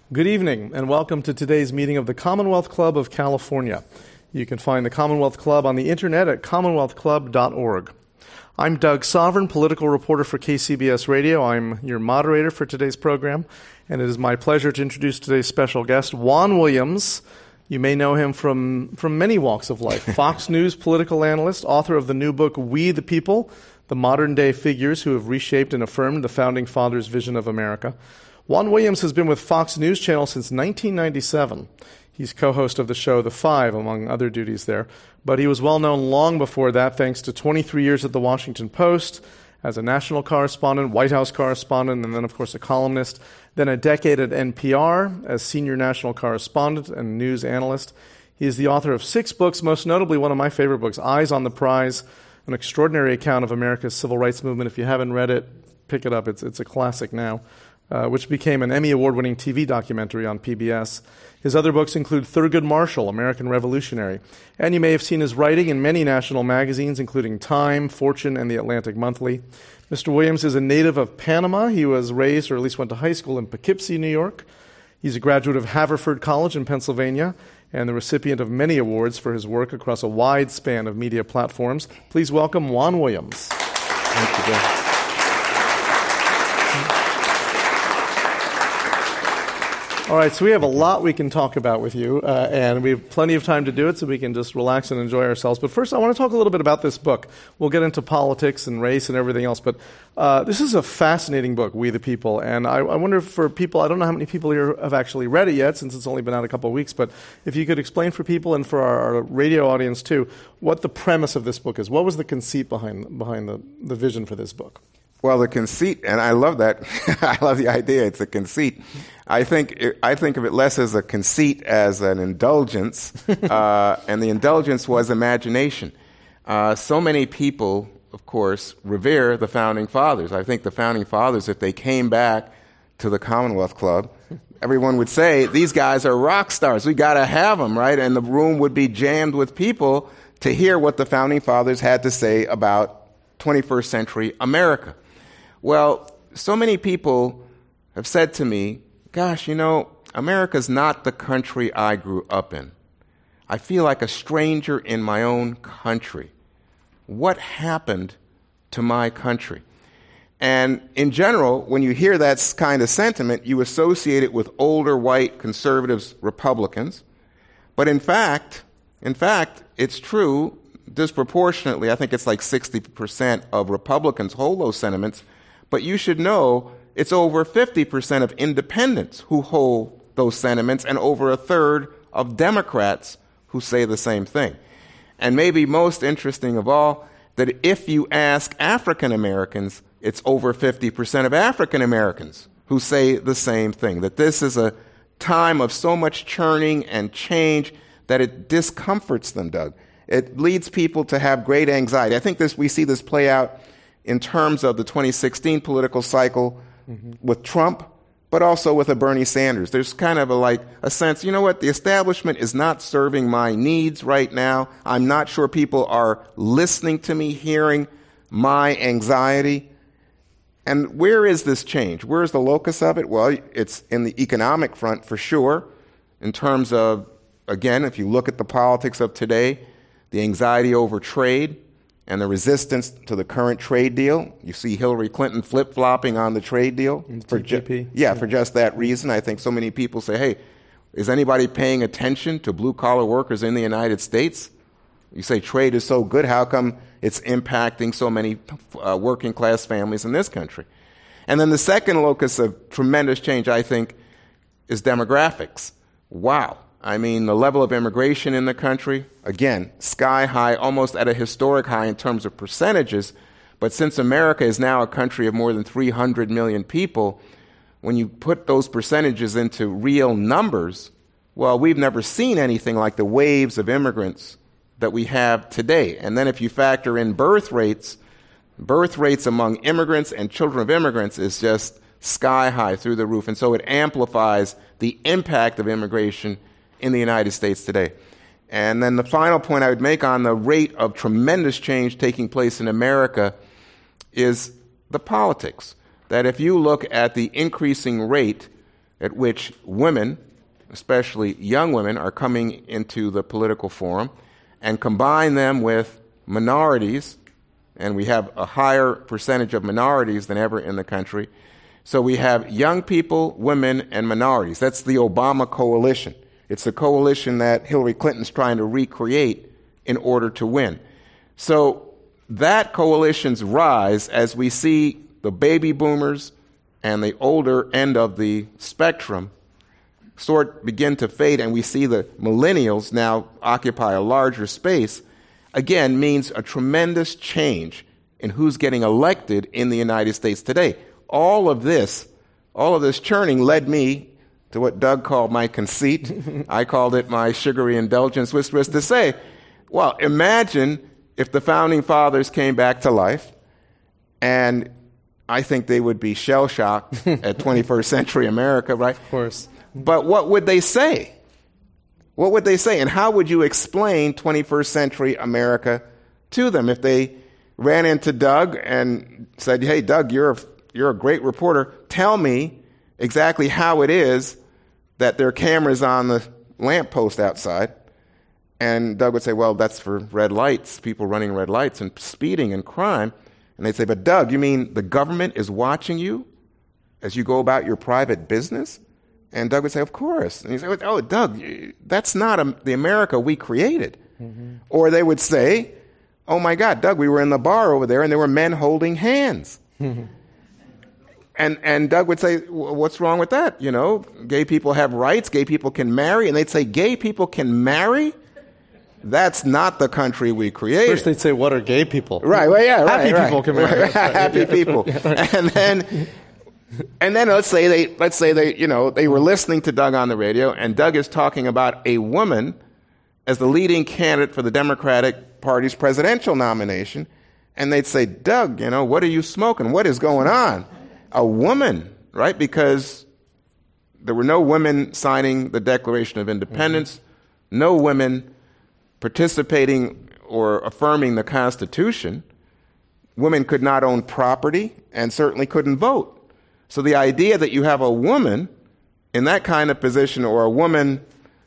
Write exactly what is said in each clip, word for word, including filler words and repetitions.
Good evening, and welcome to today's meeting of the Commonwealth Club of California. You can find the Commonwealth Club on the internet at commonwealth club dot org. I'm Doug Sovern, political reporter for K C B S Radio. I'm your moderator for today's program, and it is my pleasure to introduce today's special guest, Juan Williams. You may know him from, from many walks of life. Fox News political analyst, author of the new book, We the People, the modern-day figures who have reshaped and affirmed the Founding Fathers' vision of America. Juan Williams has been with Fox News Channel since nineteen ninety-seven. He's co-host of the show The Five, among other duties there. But he was well known long before that, thanks to twenty-three years at The Washington Post, as a national correspondent, White House correspondent, and then, of course, a columnist. Then a decade at N P R as senior national correspondent and news analyst. He is the author of six books, most notably one of my favorite books, Eyes on the Prize, an extraordinary account of America's civil rights movement. If you haven't read it, pick it up. It's, it's a classic now. Uh, which became an Emmy Award-winning T V documentary on P B S. His other books include Thurgood Marshall, American Revolutionary. And you may have seen his writing in many national magazines, including Time, Fortune, and the Atlantic Monthly. Mister Williams is a native of Panama. He was raised, or at least went to high school, in Poughkeepsie, New York. He's a graduate of Haverford College in Pennsylvania, and the recipient of many awards for his work across a wide span of media platforms. Please welcome Juan Williams. Thank you, Bill. All right, so we have a lot we can talk about with you, uh, and we have plenty of time to do it, so we can just relax and enjoy ourselves. But first, I want to talk a little bit about this book. We'll get into politics and race and everything else, but uh, this is a fascinating book, We the People, and I, I wonder if for people, I don't know how many people here have actually read it yet, since it's only been out a couple of weeks, but if you could explain for people and for our, our radio audience too, what the premise of this book is. What was the conceit behind behind the, the vision for this book? Well, the conceit, and I love that. I love the idea. It's a conceit. I think I think of it less as a conceit as an indulgence, uh, and the indulgence was imagination. Uh, so many people, of course, revere the Founding Fathers. I think the Founding Fathers, if they came back to the Commonwealth Club, everyone would say, these guys are rock stars. We got to have them, right? And the room would be jammed with people to hear what the Founding Fathers had to say about twenty-first century America. Well, so many people have said to me, gosh, you know, America's not the country I grew up in. I feel like a stranger in my own country. What happened to my country? And in general, when you hear that kind of sentiment, you associate it with older white conservatives, Republicans. But in fact, in fact, it's true disproportionately. I think it's like sixty percent of Republicans hold those sentiments. But you should know it's over fifty percent of independents who hold those sentiments and over a third of Democrats who say the same thing. And maybe most interesting of all, that if you ask African Americans, it's over fifty percent of African Americans who say the same thing, that this is a time of so much churning and change that it discomforts them, Doug. It leads people to have great anxiety. I think this we see this play out in terms of the twenty sixteen political cycle mm-hmm. with Trump, but also with a Bernie Sanders. There's kind of a like a sense, you know what, the establishment is not serving my needs right now. I'm not sure people are listening to me, hearing my anxiety. And where is this change? Where is the locus of it? Well, it's in the economic front for sure, in terms of, again, if you look at the politics of today, the anxiety over trade, and the resistance to the current trade deal. You see Hillary Clinton flip-flopping on the trade deal. For ju- yeah, yeah, for just that reason. I think so many people say, hey, is anybody paying attention to blue-collar workers in the United States? You say trade is so good, how come it's impacting so many uh, working-class families in this country? And then the second locus of tremendous change, I think, is demographics. Wow. I mean, the level of immigration in the country, again, sky high, almost at a historic high in terms of percentages. But since America is now a country of more than three hundred million people, when you put those percentages into real numbers, well, we've never seen anything like the waves of immigrants that we have today. And then if you factor in birth rates, birth rates among immigrants and children of immigrants is just sky high, through the roof. And so it amplifies the impact of immigration in the United States today. And then the final point I would make on the rate of tremendous change taking place in America is the politics. That if you look at the increasing rate at which women, especially young women, are coming into the political forum, and combine them with minorities, and we have a higher percentage of minorities than ever in the country. So we have young people, women, and minorities. That's the Obama coalition. It's a coalition that Hillary Clinton's trying to recreate in order to win. So that coalition's rise, as we see the baby boomers and the older end of the spectrum sort begin to fade, and we see the millennials now occupy a larger space, again, means a tremendous change in who's getting elected in the United States today. All of this, all of this churning led me to what Doug called my conceit. I called it my sugary indulgence, which was to say, well, imagine if the Founding Fathers came back to life, and I think they would be shell-shocked at twenty-first century America, right? Of course. But what would they say? What would they say? And how would you explain twenty-first century America to them if they ran into Doug and said, hey, Doug, you're a, you're a great reporter. Tell me exactly how it is that there are cameras on the lamppost outside. And Doug would say, well, that's for red lights, people running red lights and speeding and crime. And they'd say, but Doug, you mean the government is watching you as you go about your private business? And Doug would say, of course. And he'd say, oh, Doug, that's not a, the America we created. Mm-hmm. Or they would say, oh, my God, Doug, we were in the bar over there, and there were men holding hands. Mm-hmm. And and Doug would say, what's wrong with that? You know, gay people have rights. Gay people can marry. And they'd say, gay people can marry? That's not the country we created. First they'd say, what are gay people? Right, well, yeah, right. Happy right. people can marry. Right. Happy Yeah, people. yeah, right. And then... And then let's say they let's say they you know they were listening to Doug on the radio, and Doug is talking about a woman as the leading candidate for the Democratic Party's presidential nomination, and they'd say, Doug, you know, what are you smoking? What is going on? A woman, right? Because there were no women signing the Declaration of Independence, mm-hmm. no women participating or affirming the Constitution. Women could not own property and certainly couldn't vote. So the idea that you have a woman in that kind of position, or a woman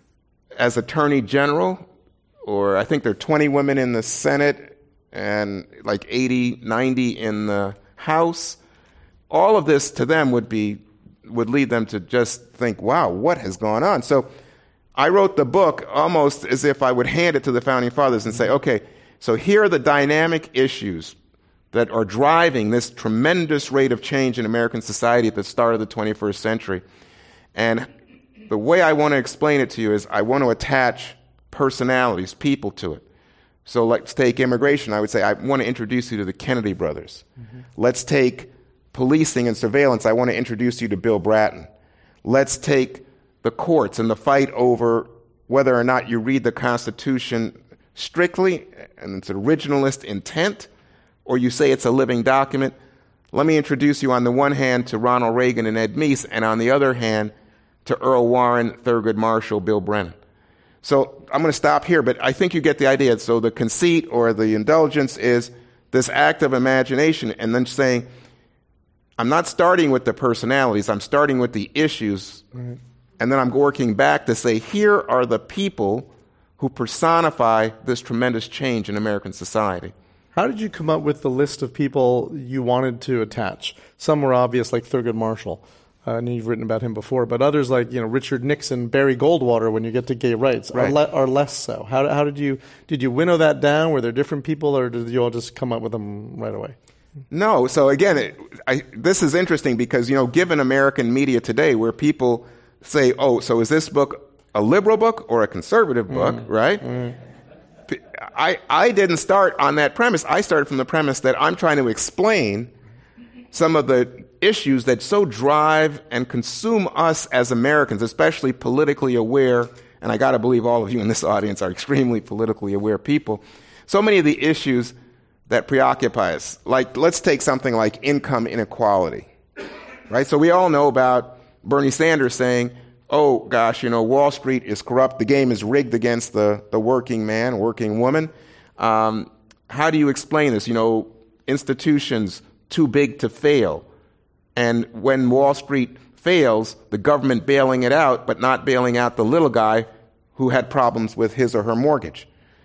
as Attorney General, or I think there are twenty women in the Senate and like eighty, ninety in the House, all of this to them would be would lead them to just think, wow, what has gone on? So I wrote the book almost as if I would hand it to the Founding Fathers and say, okay, so here are the dynamic issues that are driving this tremendous rate of change in American society at the start of the twenty-first century. And the way I want to explain it to you is I want to attach personalities, people to it. So let's take immigration. I would say I want to introduce you to the Kennedy brothers. Mm-hmm. Let's take policing and surveillance. I want to introduce you to Bill Bratton. Let's take the courts and the fight over whether or not you read the Constitution strictly and its originalist intent, or you say it's a living document. Let me introduce you on the one hand to Ronald Reagan and Ed Meese, and on the other hand to Earl Warren, Thurgood Marshall, Bill Brennan. So I'm going to stop here, but I think you get the idea. So the conceit or the indulgence is this act of imagination, and then saying, I'm not starting with the personalities, I'm starting with the issues, mm-hmm. and then I'm working back to say, here are the people who personify this tremendous change in American society. How did you come up with the list of people you wanted to attach? Some were obvious, like Thurgood Marshall. Uh, and you've written about him before, but others like you know Richard Nixon, Barry Goldwater, when you get to gay rights, right. are, le- are less so. How, how did you did you winnow that down? Were there different people, or did you all just come up with them right away? No. So again, it, I, this is interesting because you know, given American media today, where people say, "Oh, so is this book a liberal book or a conservative book?" Mm. Right? Mm. I I didn't start on that premise. I started from the premise that I'm trying to explain some of the issues that so drive and consume us as Americans, especially politically aware, and I got to believe all of you in this audience are extremely politically aware people, so many of the issues that preoccupy us. Like, let's take something like income inequality, right? So we all know about Bernie Sanders saying, oh, gosh, you know, Wall Street is corrupt, the game is rigged against the, the working man, working woman. Um, how do you explain this? You know, institutions too big to fail. and when Wall Street fails, the government bailing it out, but not bailing out the little guy who had problems with his or her mortgage.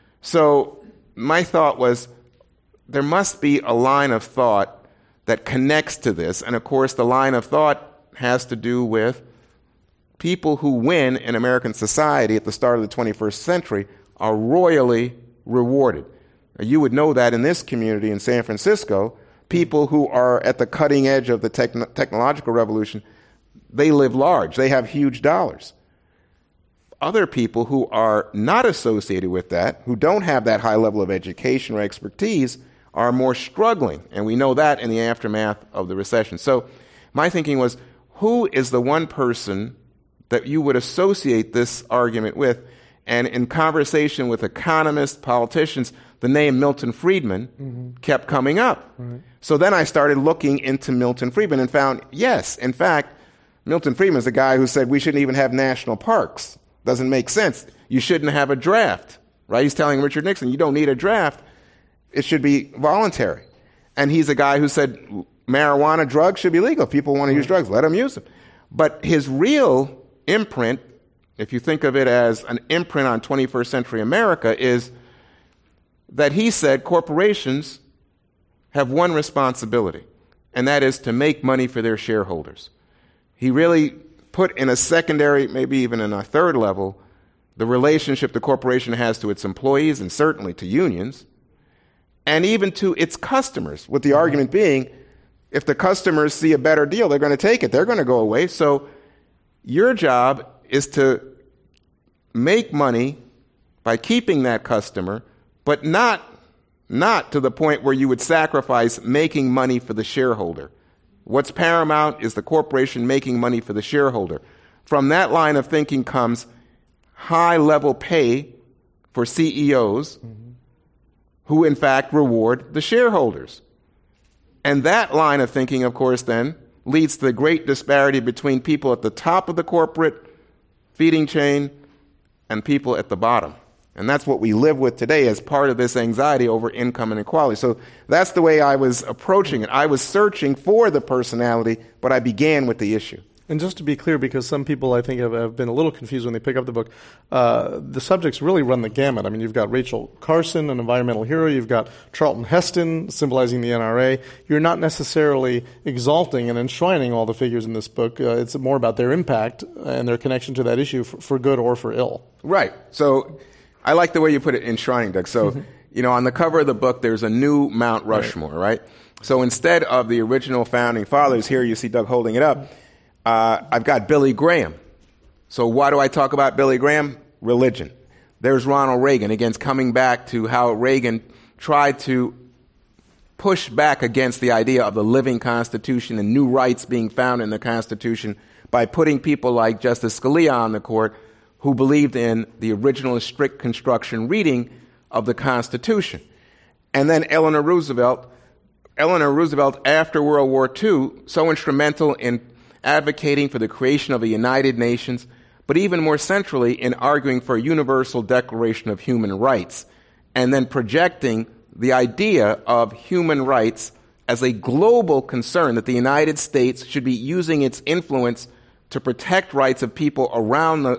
So my thought was, there must be a line of thought that connects to this. And of course, the line of thought has to do with people who win in American society at the start of the twenty-first century are royally rewarded. Now, you would know that in this community in San Francisco, people who are at the cutting edge of the techn- technological revolution, they live large. They have huge dollars. Other people who are not associated with that, who don't have that high level of education or expertise, are more struggling. And we know that in the aftermath of the recession. So my thinking was, who is the one person that you would associate this argument with? And in conversation with economists, politicians, the name Milton Friedman mm-hmm. kept coming up. Right. So then I started looking into Milton Friedman and found, yes, in fact, Milton Friedman is the guy who said we shouldn't even have national parks. Doesn't make sense. You shouldn't have a draft, right? He's telling Richard Nixon, you don't need a draft. It should be voluntary. And he's a guy who said marijuana, drugs should be legal. If people want to use drugs, let them use them. But his real imprint, if you think of it as an imprint on twenty-first century America, is that he said corporations have one responsibility, and that is to make money for their shareholders. He really put in a secondary, maybe even in a third level, the relationship the corporation has to its employees and certainly to unions, and even to its customers, with the mm-hmm. argument being, if the customers see a better deal, they're going to take it. They're going to go away. So your job is to make money by keeping that customer, but not, not to the point where you would sacrifice making money for the shareholder. What's paramount is the corporation making money for the shareholder. From that line of thinking comes high-level pay for C E Os mm-hmm. who, in fact, reward the shareholders. And that line of thinking, of course, then leads to the great disparity between people at the top of the corporate feeding chain and people at the bottom. And that's what we live with today as part of this anxiety over income inequality. So that's the way I was approaching it. I was searching for the personality, but I began with the issue. And just to be clear, because some people I think have, have been a little confused when they pick up the book, uh, the subjects really run the gamut. I mean, you've got Rachel Carson, an environmental hero. You've got Charlton Heston, symbolizing the N R A. You're not necessarily exalting and enshrining all the figures in this book. Uh, it's more about their impact and their connection to that issue for, for good or for ill. Right. So I like the way you put it, enshrining, Doug. So, mm-hmm. you know, on the cover of the book, there's a new Mount Rushmore, right? right? So instead of the original founding fathers, here you see Doug holding it up, uh, I've got Billy Graham. So why do I talk about Billy Graham? Religion. There's Ronald Reagan, again, coming back to how Reagan tried to push back against the idea of the living Constitution and new rights being found in the Constitution by putting people like Justice Scalia on the court who believed in the original strict construction reading of the Constitution. And then Eleanor Roosevelt, Eleanor Roosevelt after World War Two, so instrumental in advocating for the creation of the United Nations, but even more centrally in arguing for a universal declaration of human rights, and then projecting the idea of human rights as a global concern, that the United States should be using its influence to protect rights of people around the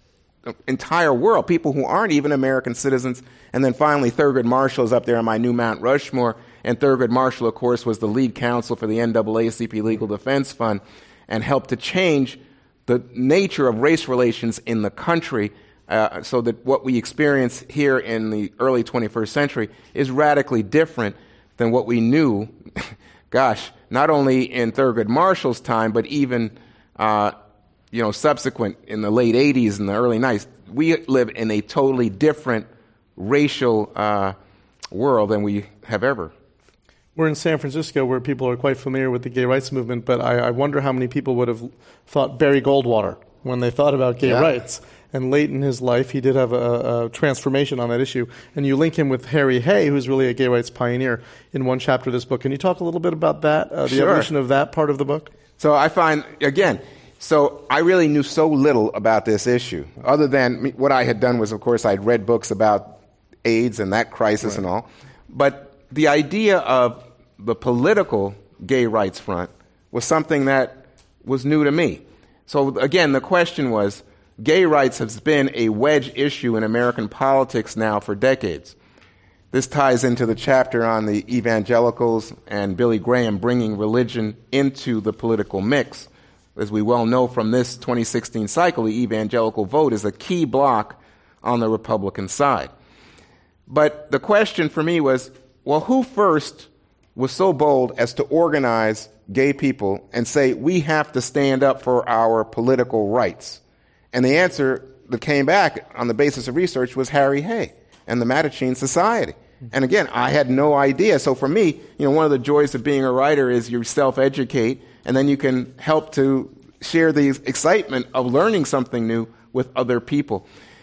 entire world, people who aren't even American citizens. And then finally, Thurgood Marshall is up there on my new Mount Rushmore. And Thurgood Marshall, of course, was the lead counsel for the N double A C P Legal Defense Fund and helped to change the nature of race relations in the country uh, so that what we experience here in the early twenty-first century is radically different than what we knew, gosh, not only in Thurgood Marshall's time, but even uh, you know, subsequent in the late eighties and the early nineties. We live in a totally different racial uh, world than we have ever. We're in San Francisco, where people are quite familiar with the gay rights movement, but I, I wonder how many people would have thought Barry Goldwater when they thought about gay yeah. rights. And late in his life, he did have a, a transformation on that issue. And you link him with Harry Hay, who's really a gay rights pioneer, in one chapter of this book. Can you talk a little bit about that, uh, the sure. evolution of that part of the book? So I find, again, So I really knew so little about this issue, other than what I had done was, of course, I'd read books about AIDS and that crisis right. and all. But the idea of the political gay rights front was something that was new to me. So again, the question was, gay rights has been a wedge issue in American politics now for decades. This ties into the chapter on the evangelicals and Billy Graham bringing religion into the political mix. As we well know from this twenty sixteen cycle, the evangelical vote is a key block on the Republican side. But the question for me was, well, who first was so bold as to organize gay people and say, we have to stand up for our political rights? And the answer that came back on the basis of research was Harry Hay and the Mattachine Society. And again, I had no idea. So for me, you know, one of the joys of being a writer is you self-educate, and then you can help to share the excitement of learning something new with other people.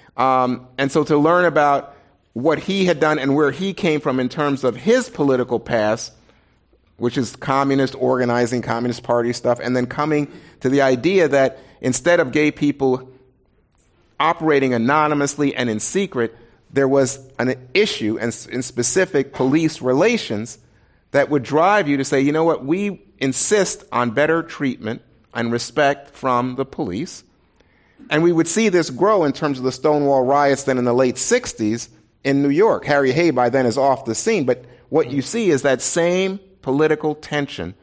Um, and so to learn about what he had done and where he came from in terms of his political past, which is communist organizing, Communist Party stuff, and then coming to the idea that instead of gay people operating anonymously and in secret, there was an issue and in specific police relations that would drive you to say, you know what, we insist on better treatment and respect from the police. And we would see this grow in terms of the Stonewall riots then in the late sixties in New York. Harry Hay by then is off the scene, but what you see is that same political tension,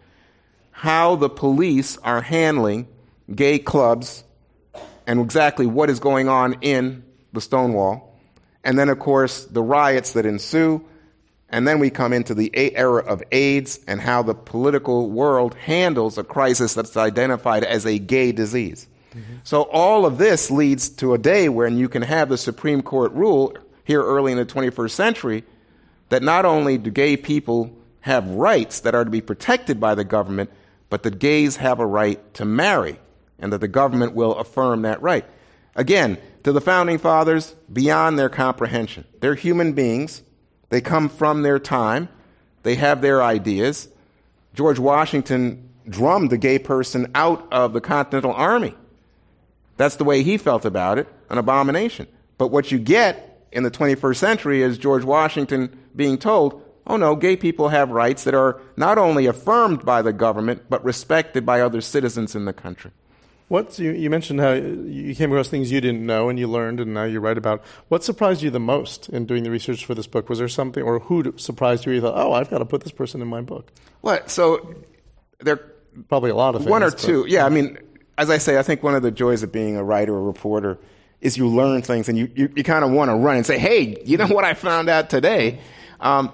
how the police are handling gay clubs and exactly what is going on in the Stonewall. And then, of course, the riots that ensue. And then we come into the era of AIDS and how the political world handles a crisis that's identified as a gay disease. Mm-hmm. So all of this leads to a day when you can have the Supreme Court rule here early in the twenty-first century that not only do gay people have rights that are to be protected by the government, but that gays have a right to marry and that the government will affirm that right. Again, to the Founding Fathers, beyond their comprehension. They're human beings. They come from their time. They have their ideas. George Washington drummed the gay person out of the Continental Army. That's the way he felt about it, an abomination. But what you get in the twenty-first century is George Washington being told, oh no, gay people have rights that are not only affirmed by the government, but respected by other citizens in the country. What's, you, you mentioned how you came across things you didn't know and you learned and now you write about. What surprised you the most in doing the research for this book? Was there something, or who surprised you? You thought, oh, I've got to put this person in my book. Well, so there probably a lot of things. One or two. Yeah, I mean, as I say, I think one of the joys of being a writer or reporter is you learn things and you, you, you kind of want to run and say, hey, you know what I found out today? Um,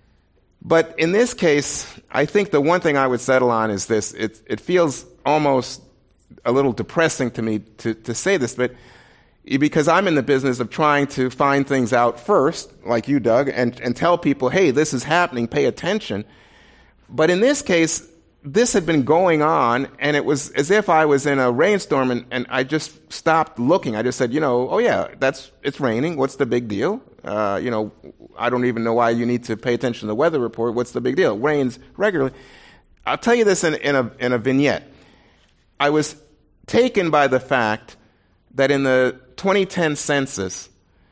but in this case, I think the one thing I would settle on is this. It, it feels almost a little depressing to me to, to say this, but because I'm in the business of trying to find things out first, like you, Doug, and, and tell people, hey, this is happening, pay attention. But in this case, this had been going on, and it was as if I was in a rainstorm, and, and I just stopped looking. I just said, you know, oh yeah, that's it's raining. What's the big deal? Uh, you know, I don't even know why you need to pay attention to the weather report. What's the big deal? It rains regularly. I'll tell you this in, in a in a vignette. I was taken by the fact that in the twenty ten census,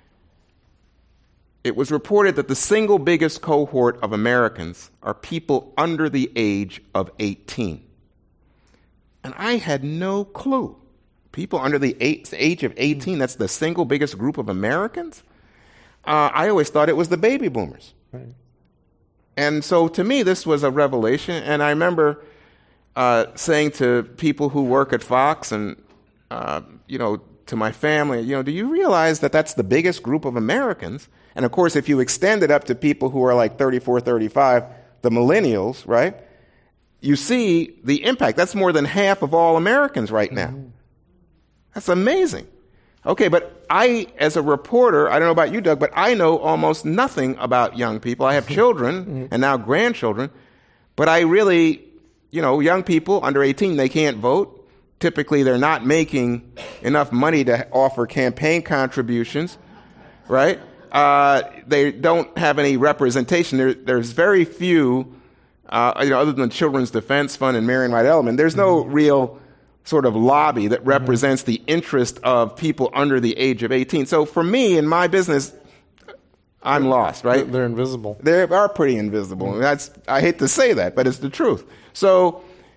it was reported that the single biggest cohort of Americans are people under the age of eighteen. And I had no clue. People under the age of eighteen, that's the single biggest group of Americans? Uh, I always thought it was the baby boomers. Right. And so to me, this was a revelation. And I remember uh, saying to people who work at Fox and, uh, you know, to my family, you know, do you realize that that's the biggest group of Americans? And of course, if you extend it up to people who are like thirty-four, thirty-five, the millennials, right? You see the impact. That's more than half of all Americans right now. Mm-hmm. That's amazing. Okay, but I, as a reporter, I don't know about you, Doug, but I know almost nothing about young people. I have children mm-hmm. and now grandchildren, but I really, you know, young people under eighteen, they can't vote. Typically, they're not making enough money to offer campaign contributions, right? Uh, they don't have any representation. There, there's very few, uh, you know, other than the Children's Defense Fund and Marian White Edelman, there's no mm-hmm. real sort of lobby that represents mm-hmm. the interest of people under the age of eighteen. So for me, in my business, I'm they're, lost, right? They're invisible. They are pretty invisible. Mm-hmm. That's, I hate to say that, but it's the truth. So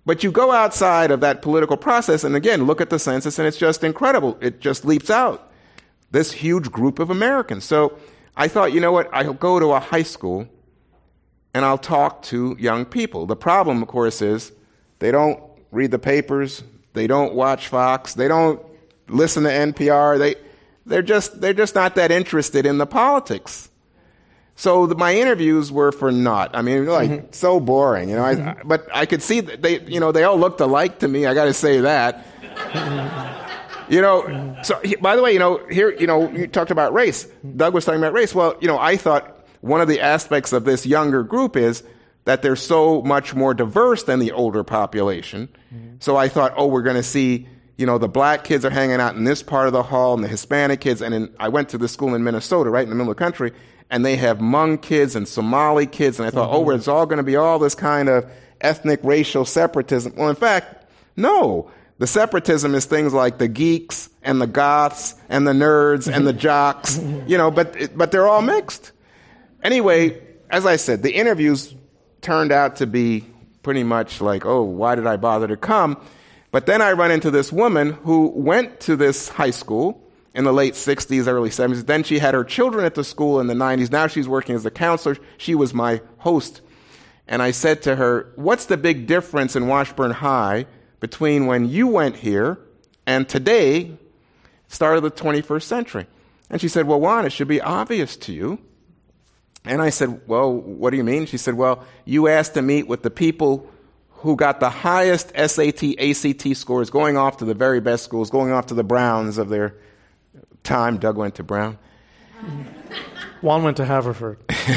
But you go outside of that political process, and again, look at the census, and it's just incredible. It just leaps out, this huge group of Americans. So I thought, you know what, I'll go to a high school, and I'll talk to young people. The problem, of course, is they don't read the papers, they don't watch Fox, they don't listen to N P R, they, they're just, they're just not that interested in the politics. So the, my interviews were for naught. I mean, like, mm-hmm. so boring, you know. I, I, but I could see that they, you know, they all looked alike to me. I got to say that. You know. So, by the way, you know, here, you know, you talked about race. Doug was talking about race. Well, you know, I thought one of the aspects of this younger group is that they're so much more diverse than the older population. Mm-hmm. So I thought, oh, we're going to see, you know, the black kids are hanging out in this part of the hall, and the Hispanic kids. And in, I went to this school in Minnesota, right in the middle of the country. And they have Hmong kids and Somali kids, and I thought, mm-hmm. oh, it's all going to be all this kind of ethnic, racial separatism. Well, in fact, no. The separatism is things like the geeks and the goths and the nerds and the jocks, you know, but but they're all mixed. Anyway, as I said, the interviews turned out to be pretty much like, oh, why did I bother to come? But then I run into this woman who went to this high school in the late sixties, early seventies. Then she had her children at the school in the nineties. Now she's working as a counselor. She was my host. And I said to her, what's the big difference in Washburn High between when you went here and today, start of the twenty-first century? And she said, well, Juan, it should be obvious to you. And I said, well, what do you mean? She said, well, you asked to meet with the people who got the highest S A T, A C T scores, going off to the very best schools, going off to the Browns of their time. Doug went to Brown. Juan went to Haverford.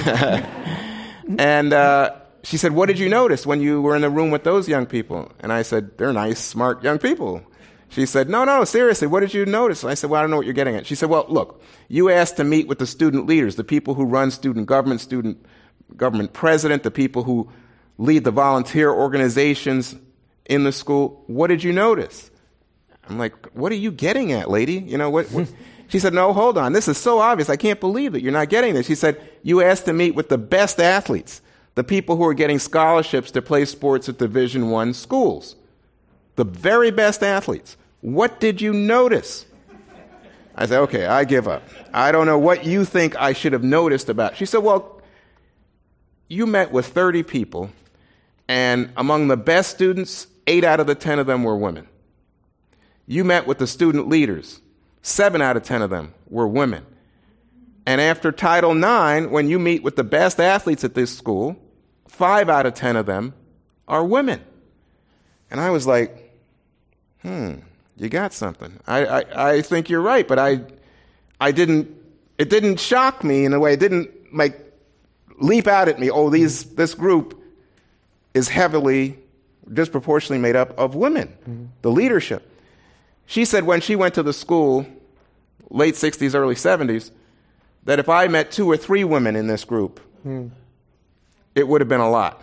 And uh, she said, what did you notice when you were in the room with those young people? And I said, they're nice, smart young people. She said, no, no, seriously, what did you notice? I said, well, I don't know what you're getting at. She said, well, look, you asked to meet with the student leaders, the people who run student government, student government president, the people who lead the volunteer organizations in the school. What did you notice? I'm like, what are you getting at, lady? You know, what? what? She said, no, hold on. This is so obvious. I can't believe that you're not getting this. She said, you asked to meet with the best athletes, the people who are getting scholarships to play sports at Division One schools, the very best athletes. What did you notice? I said, okay, I give up. I don't know what you think I should have noticed about. She said, well, you met with thirty people, and among the best students, eight out of the ten of them were women. You met with the student leaders. Seven out of ten of them were women. And after Title nine, when you meet with the best athletes at this school, five out of ten of them are women. And I was like, hmm, you got something. I, I, I think you're right, but I I didn't, it didn't shock me in a way. It didn't like leap out at me, oh, these this group is heavily, disproportionately made up of women, mm-hmm. the leadership. She said when she went to the school, late sixties, early seventies, that if I met two or three women in this group, mm. it would have been a lot.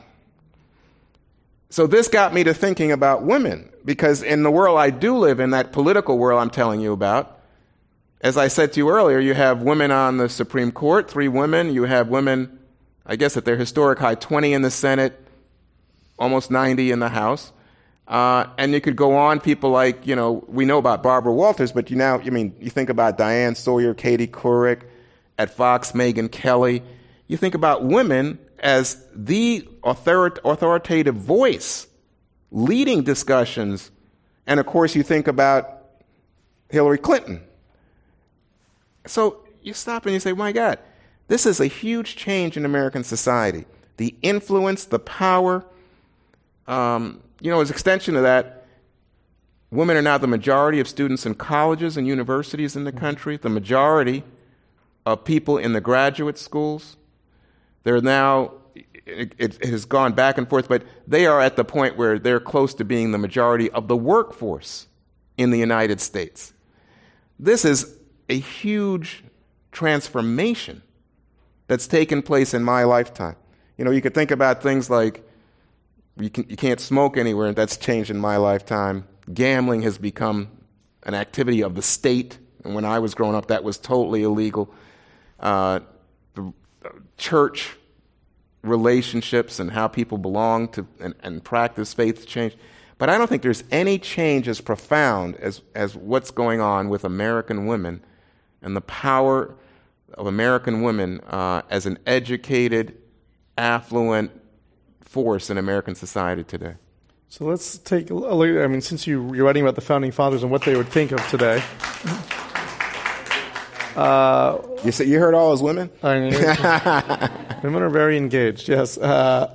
So this got me to thinking about women, because in the world I do live in, that political world I'm telling you about, as I said to you earlier, you have women on the Supreme Court, three women. You have women, I guess at their historic high, twenty in the Senate, almost ninety in the House. Uh, and you could go on, people like, you know, we know about Barbara Walters, but you now, I mean, you think about Diane Sawyer, Katie Couric, at Fox, Megyn Kelly. You think about women as the author- authoritative voice leading discussions. And of course, you think about Hillary Clinton. So you stop and you say, my God, this is a huge change in American society. The influence, the power, um, you know, as an extension of that, women are now the majority of students in colleges and universities in the country, the majority of people in the graduate schools. They're now, it, it has gone back and forth, but they are at the point where they're close to being the majority of the workforce in the United States. This is a huge transformation that's taken place in my lifetime. You know, you could think about things like You, can, you can't smoke anywhere, and that's changed in my lifetime. Gambling has become an activity of the state, and when I was growing up, that was totally illegal. Uh, the church relationships and how people belong to and, and practice faith change. But I don't think there's any change as profound as, as what's going on with American women and the power of American women uh, as an educated, affluent force in American society today. So let's take a look. I mean, since you, you're writing about the Founding Fathers and what they would think of today. Uh, you said you heard all those women? I mean, women are very engaged, yes. Uh,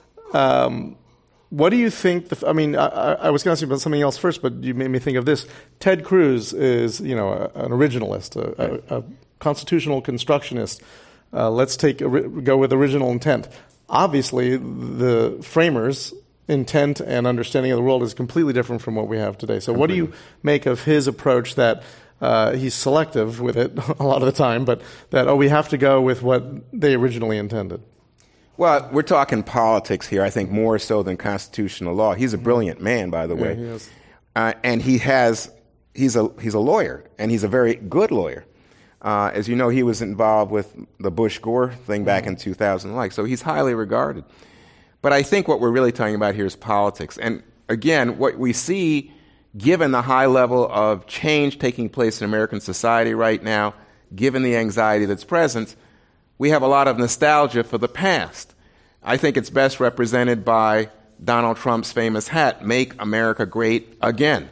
um, what do you think, the, I mean, I, I was going to ask you about something else first, but you made me think of this. Ted Cruz is, you know, a, an originalist, a, a, a constitutional constructionist. Uh, let's take go with original intent. Obviously, the framers' intent and understanding of the world is completely different from what we have today. So what do you make of his approach that uh, he's selective with it a lot of the time, but that, oh, we have to go with what they originally intended? Well, we're talking politics here, I think, more so than constitutional law. He's a brilliant man, by the Yeah, way. he is. Uh, and he has, he's a, he's a lawyer, and he's a very good lawyer. Uh, as you know, he was involved with the Bush-Gore thing back in two thousand, like, so he's highly regarded. But I think what we're really talking about here is politics. And again, what we see, given the high level of change taking place in American society right now, given the anxiety that's present, we have a lot of nostalgia for the past. I think it's best represented by Donald Trump's famous hat, "Make America Great Again."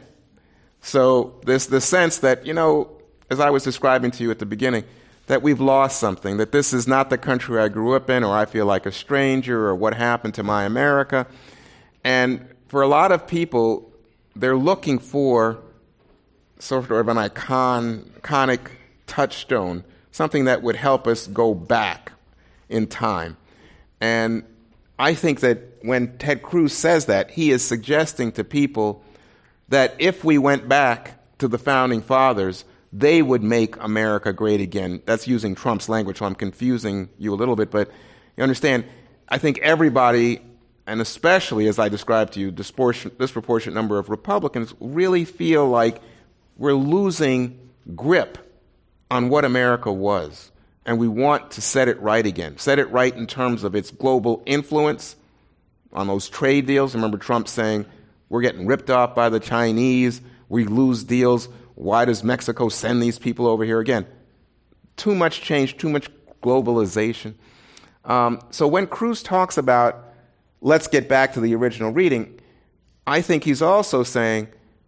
So there's the sense that, you know, as I was describing to you at the beginning, that we've lost something, that this is not the country I grew up in, or I feel like a stranger, or what happened to my America. And for a lot of people, they're looking for sort of an icon, iconic touchstone, something that would help us go back in time. And I think that when Ted Cruz says that, he is suggesting to people that if we went back to the Founding Fathers, they would make America great again. That's using Trump's language, so I'm confusing you a little bit. But you understand, I think everybody, and especially as I described to you, disproportionate, disproportionate number of Republicans, really feel like we're losing grip on what America was. And we want to set it right again. Set it right in terms of its global influence on those trade deals. Remember Trump saying, we're getting ripped off by the Chinese, we lose deals. Why does Mexico send these people over here again? Too much change, too much globalization. Um, so when Cruz talks about, let's get back to the original reading, I think he's also saying,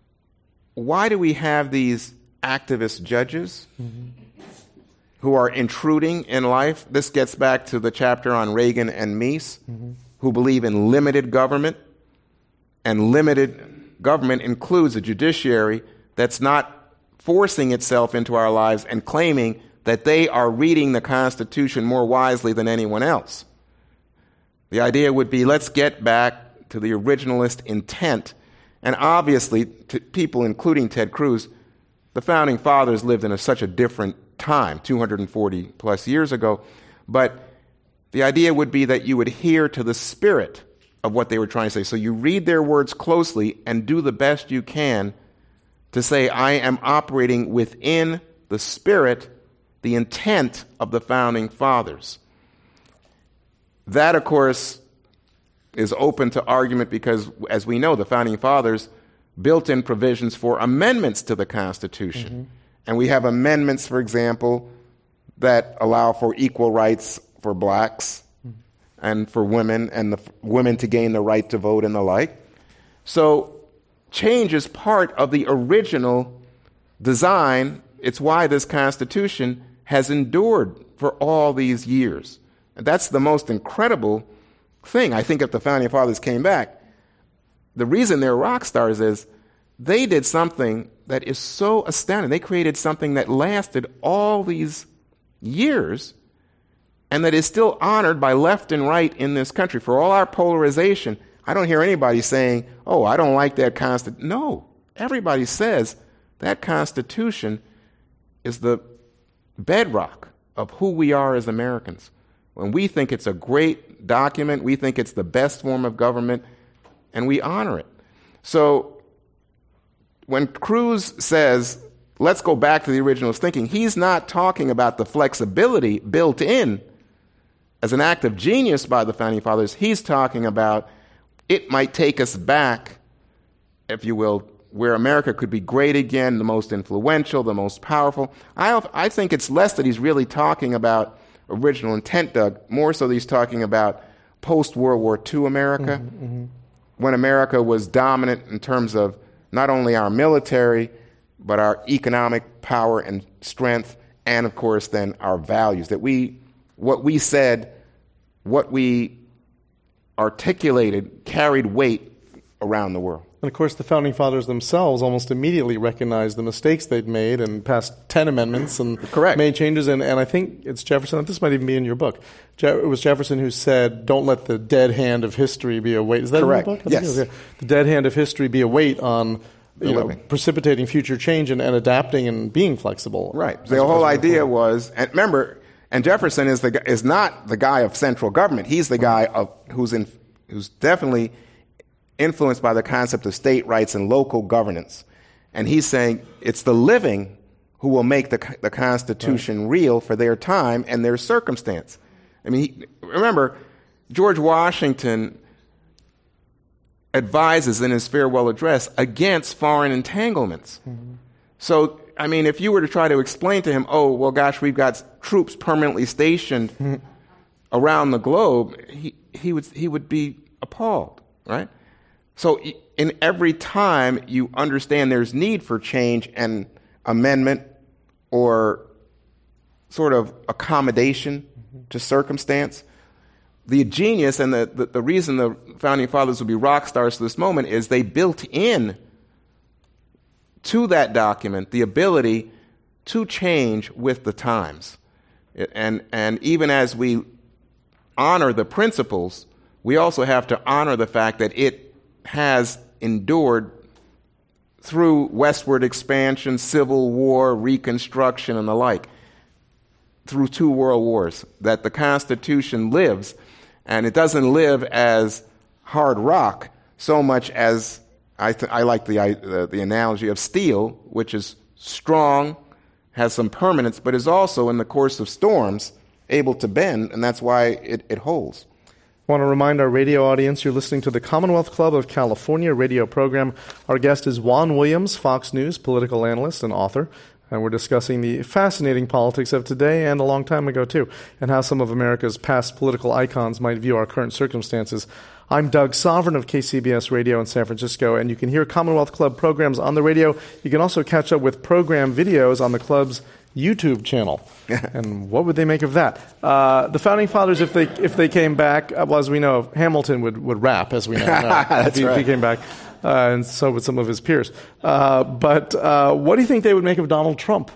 why do we have these activist judges mm-hmm. who are intruding in life? This gets back to the chapter on Reagan and Mies, mm-hmm. who believe in limited government, and limited government includes a judiciary that's not forcing itself into our lives and claiming that they are reading the Constitution more wisely than anyone else. The idea would be, let's get back to the originalist intent. And obviously, to people, including Ted Cruz, the Founding Fathers lived in a, such a different time, two hundred forty plus years ago. But the idea would be that you adhere to the spirit of what they were trying to say. So you read their words closely and do the best you can to say, I am operating within the spirit, the intent of the Founding Fathers. That, of course, is open to argument because, as we know, the Founding Fathers built in provisions for amendments to the Constitution. Mm-hmm. And we have amendments, for example, that allow for equal rights for blacks mm-hmm. and for women, and the women to gain the right to vote and the like. So change is part of the original design. It's why this Constitution has endured for all these years. And that's the most incredible thing. I think if the Founding Fathers came back, the reason they're rock stars is they did something that is so astounding. They created something that lasted all these years and that is still honored by left and right in this country. For all our polarization, I don't hear anybody saying, oh, I don't like that Constitution. No, everybody says that Constitution is the bedrock of who we are as Americans. When we think it's a great document, we think it's the best form of government, and we honor it. So when Cruz says, let's go back to the originalist thinking, he's not talking about the flexibility built in as an act of genius by the Founding Fathers, he's talking about it might take us back, if you will, where America could be great again, the most influential, the most powerful. I, I think it's less that he's really talking about original intent, Doug, more so that he's talking about post-World War Two America, mm-hmm, mm-hmm. when America was dominant in terms of not only our military, but our economic power and strength, and of course then our values, that we, what we said, what we articulated, carried weight around the world. And of course, the Founding Fathers themselves almost immediately recognized the mistakes they'd made and passed ten amendments and Correct. made changes. And, and I think it's Jefferson, this might even be in your book. Je- it was Jefferson who said, don't let the dead hand of history be a weight. Is that Correct. in your book? I Yes. think it was, yeah. The dead hand of history be a weight on you know, precipitating future change and, and adapting and being flexible. Right. The whole idea was, and remember, and Jefferson is the is not the guy of central government. He's the guy of who's in who's definitely influenced by the concept of state rights and local governance. And he's saying it's the living who will make the the Constitution right. real for their time and their circumstance. I mean, he, remember, George Washington advises in his farewell address against foreign entanglements. Mm-hmm. So, I mean, if you were to try to explain to him, oh, well, gosh, we've got troops permanently stationed mm-hmm. around the globe, he, he would he would be appalled, right? So in every time you understand there's need for change and amendment or sort of accommodation mm-hmm. to circumstance, the genius and the, the, the reason the Founding Fathers would be rock stars to this moment is they built in to that document the ability to change with the times. And, and even as we honor the principles, we also have to honor the fact that it has endured through westward expansion, civil war, Reconstruction, and the like, through two world wars, that the Constitution lives, and it doesn't live as hard rock so much as I, th- I like the, I, the the analogy of steel, which is strong, has some permanence, but is also, in the course of storms, able to bend, and that's why it, it holds. I want to remind our radio audience you're listening to the Commonwealth Club of California radio program. Our guest is Juan Williams, Fox News political analyst and author, and we're discussing the fascinating politics of today and a long time ago, too, and how some of America's past political icons might view our current circumstances. I'm Doug Sovereign of K C B S Radio in San Francisco, and you can hear Commonwealth Club programs on the radio. You can also catch up with program videos on the club's YouTube channel. And what would they make of that? Uh, the Founding Fathers, if they if they came back, well, as we know, Hamilton would, would rap, as we know, That's if, he, right. if he came back, uh, and so would some of his peers. Uh, but uh, what do you think they would make of Donald Trump?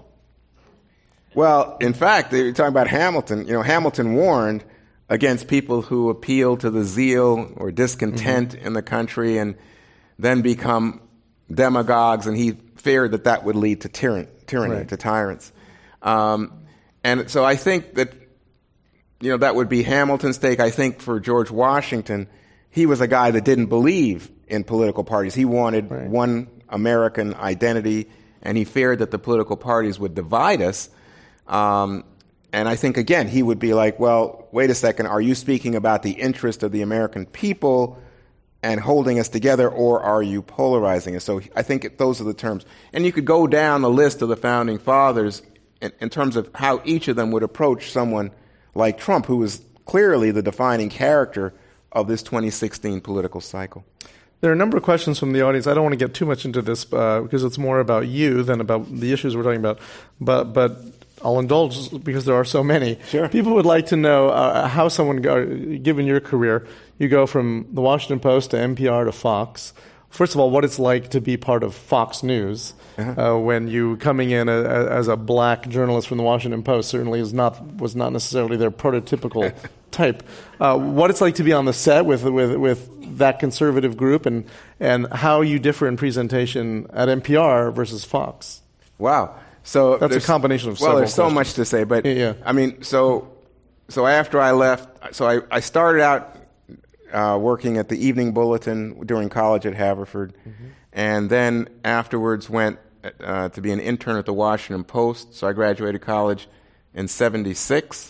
Well, in fact, they were talking about Hamilton. You know, Hamilton warned against people who appeal to the zeal or discontent mm-hmm. in the country and then become demagogues, and he feared that that would lead to tyranny, tyranny right. to tyrants. Um, and so I think that, you know, that would be Hamilton's take. I think for George Washington, he was a guy that didn't believe in political parties. He wanted right. one American identity, and he feared that the political parties would divide us. Um, and I think, again, he would be like, well, wait a second, are you speaking about the interest of the American people and holding us together, or are you polarizing us? So I think those are the terms. And you could go down the list of the Founding Fathers in, in terms of how each of them would approach someone like Trump, who was clearly the defining character of this twenty sixteen political cycle. There are a number of questions from the audience. I don't want to get too much into this uh, because it's more about you than about the issues we're talking about. But but I'll indulge because there are so many. Sure. People would like to know uh, how someone, go, given your career, you go from the Washington Post to N P R to Fox. First of all, what it's like to be part of Fox News uh-huh. uh, when you coming in a, a, as a black journalist from the Washington Post certainly is not was not necessarily their prototypical type. Uh, what it's like to be on the set with with with that conservative group, and and how you differ in presentation at N P R versus Fox. Wow. So that's a combination of well, several there's so questions. much to say, but yeah, yeah. I mean, so so after I left, so I, I started out uh, working at the Evening Bulletin during college at Haverford, mm-hmm. and then afterwards went uh, to be an intern at the Washington Post. So I graduated college in seventy-six,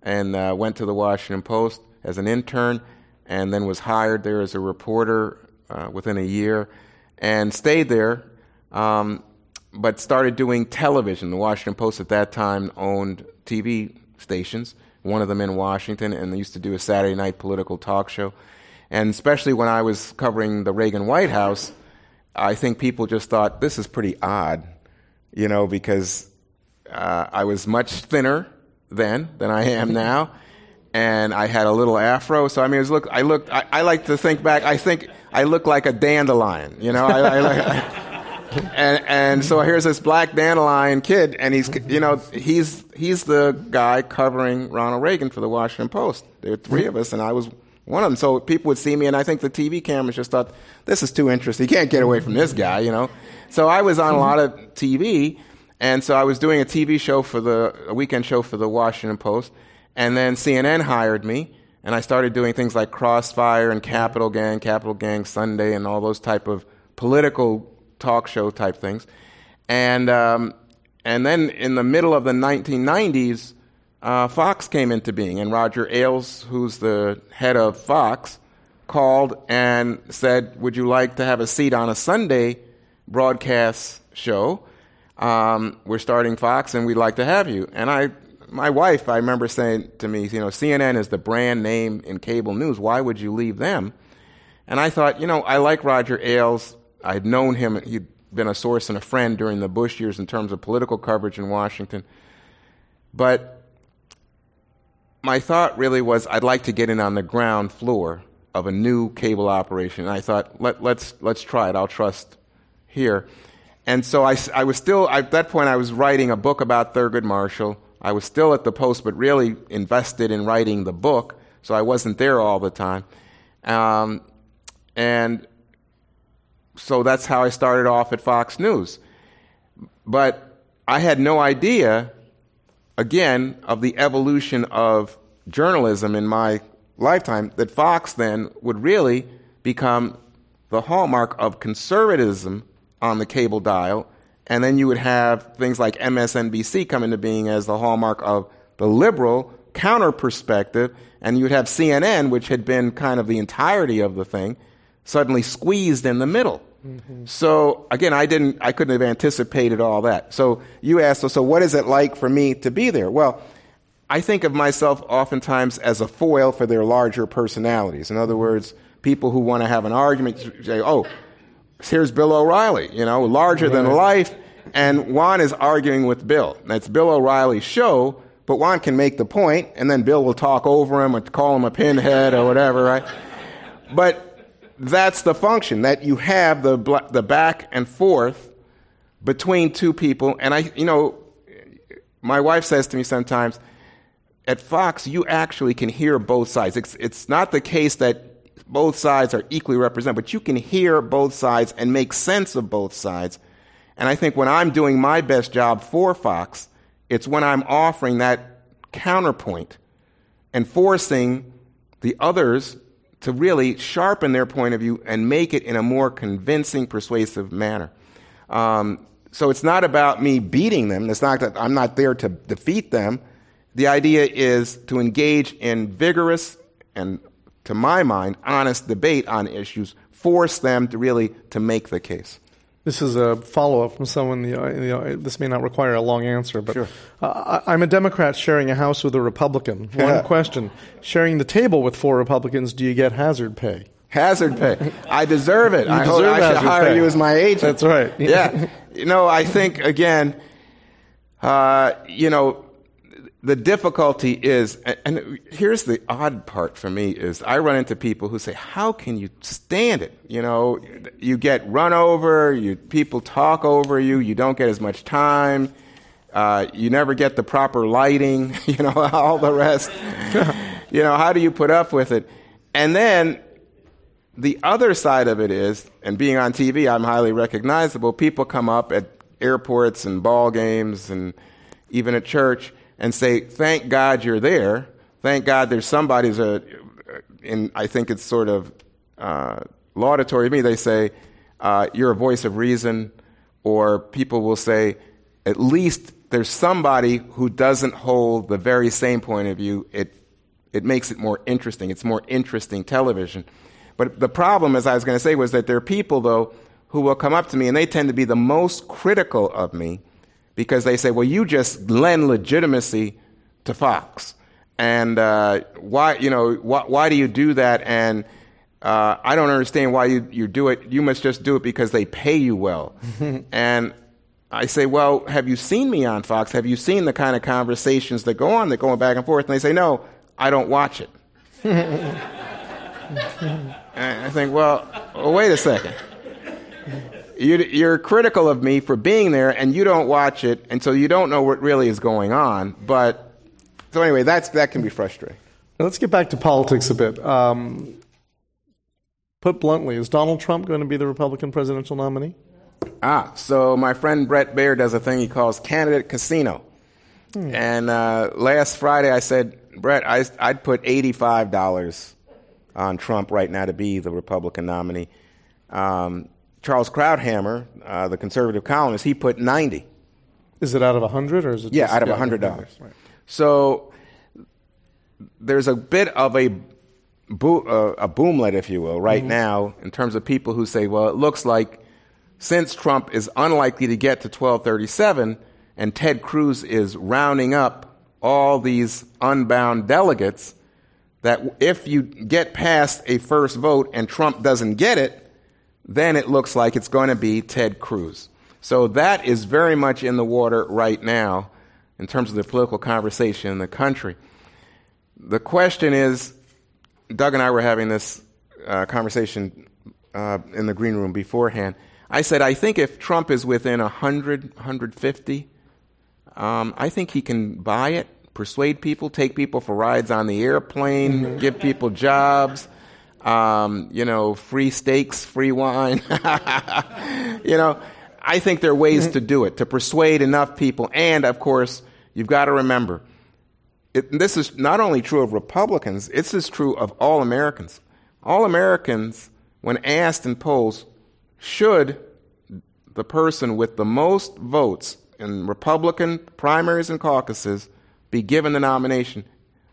and uh, went to the Washington Post as an intern, and then was hired there as a reporter uh, within a year, and stayed there, um, but started doing television. The Washington Post at that time owned T V stations, one of them in Washington, and they used to do a Saturday night political talk show. And especially when I was covering the Reagan White House, I think people just thought, this is pretty odd, you know, because uh, I was much thinner then than I am now, and I had a little afro. So I mean, it was look. I looked. I, I like to think back. I think I look like a dandelion. You know, I, I, I, and and so here's this black dandelion kid, and he's you know he's he's the guy covering Ronald Reagan for the Washington Post. There were three of us, and I was one of them. So people would see me, and I think the T V cameras just thought, this is too interesting. You can't get away from this guy, you know. So I was on a lot of T V. And so I was doing a T V show for the, a weekend show for the Washington Post, and then C N N hired me, and I started doing things like Crossfire and Capital Gang, Capital Gang Sunday, and all those type of political talk show type things. And um, and then in the middle of the nineteen nineties, uh, Fox came into being, and Roger Ailes, who's the head of Fox, called and said, would you like to have a seat on a Sunday broadcast show? Um, we're starting Fox, and we'd like to have you. And I, my wife, I remember saying to me, you know, C N N is the brand name in cable news. Why would you leave them? And I thought, you know, I like Roger Ailes. I'd known him. He'd been a source and a friend during the Bush years in terms of political coverage in Washington. But my thought really was I'd like to get in on the ground floor of a new cable operation. And I thought, Let, let's let's try it. I'll trust here. And so I, I was still, at that point I was writing a book about Thurgood Marshall. I was still at the Post, but really invested in writing the book, so I wasn't there all the time. Um, and so that's how I started off at Fox News. But I had no idea, again, of the evolution of journalism in my lifetime, that Fox then would really become the hallmark of conservatism on the cable dial, and then you would have things like M S N B C come into being as the hallmark of the liberal counter perspective, and you would have C N N, which had been kind of the entirety of the thing, suddenly squeezed in the middle. Mm-hmm. So again, I didn't, I couldn't have anticipated all that. So you asked, so, so what is it like for me to be there? Well, I think of myself oftentimes as a foil for their larger personalities. In other words, people who want to have an argument say, oh, here's Bill O'Reilly, you know, larger right. than life, and Juan is arguing with Bill. That's Bill O'Reilly's show, but Juan can make the point, and then Bill will talk over him or call him a pinhead or whatever, right? But that's the function, that you have the the back and forth between two people. And I, you know, my wife says to me sometimes, at Fox, you actually can hear both sides. It's, it's not the case that both sides are equally represented, but you can hear both sides and make sense of both sides. And I think when I'm doing my best job for Fox, it's when I'm offering that counterpoint and forcing the others to really sharpen their point of view and make it in a more convincing, persuasive manner. Um, so it's not about me beating them. It's not that I'm not there to defeat them. The idea is to engage in vigorous and, to my mind, honest debate on issues, force them to really to make the case. This is a follow-up from someone, you know, this may not require a long answer, but sure. uh, I'm a Democrat sharing a house with a Republican. One Yeah. question, sharing the table with four Republicans, do you get hazard pay? Hazard pay. I deserve it. You I, deserve I should hazard hire pay. you as my agent. That's right. Yeah. You know, I think, again, uh, you know, the difficulty is, and here's the odd part for me, is I run into people who say, how can you stand it? You know, you get run over, you, people talk over you, you don't get as much time, uh, you never get the proper lighting, you know, all the rest. You know, how do you put up with it? And then the other side of it is, and being on T V, I'm highly recognizable, people come up at airports and ball games and even at church and say, thank God you're there. Thank God there's somebody who's a, in, I think it's sort of uh, laudatory to me. They say, uh, you're a voice of reason, or people will say, at least there's somebody who doesn't hold the very same point of view, it it makes it more interesting. It's more interesting television. But the problem, as I was going to say, was that there are people, though, who will come up to me, and they tend to be the most critical of me because they say, well, you just lend legitimacy to Fox. And uh, why, you know, why, why do you do that? And uh, I don't understand why you, you do it. You must just do it because they pay you well. And I say, well, have you seen me on Fox? Have you seen the kind of conversations that go on, that go back and forth? And they say, no, I don't watch it. And I think, well, well, wait a second. You, you're critical of me for being there, and you don't watch it, and so you don't know what really is going on. But so anyway, that's that can be frustrating. Now let's get back to politics a bit. Um, put bluntly, is Donald Trump going to be the Republican presidential nominee? Ah, so my friend Brett Baer does a thing he calls Candidate Casino. Hmm. And uh, last Friday I said, Brett, I, I'd put eighty-five dollars on Trump right now to be the Republican nominee. Um, Charles Krauthammer, uh, the conservative columnist, he put ninety. Is it out of one hundred or is it Yeah, just, out of yeah, one hundred dollars. Right. So there's a bit of a, bo- uh, a boomlet, if you will, right mm-hmm. now in terms of people who say, well, it looks like since Trump is unlikely to get to twelve thirty-seven and Ted Cruz is rounding up all these unbound delegates, that if you get past a first vote and Trump doesn't get it, then it looks like it's going to be Ted Cruz. So that is very much in the water right now in terms of the political conversation in the country. The question is, Doug and I were having this uh, conversation uh, in the green room beforehand. I said, I think if Trump is within one hundred, one hundred fifty, um, I think he can buy it, persuade people, take people for rides on the airplane, mm-hmm. give people jobs, um, you know, free steaks, free wine. You know, I think there are ways mm-hmm. to do it, to persuade enough people. And, of course, you've got to remember, it, this is not only true of Republicans, it's as true of all Americans. All Americans, when asked in polls, should the person with the most votes in Republican primaries and caucuses be given the nomination?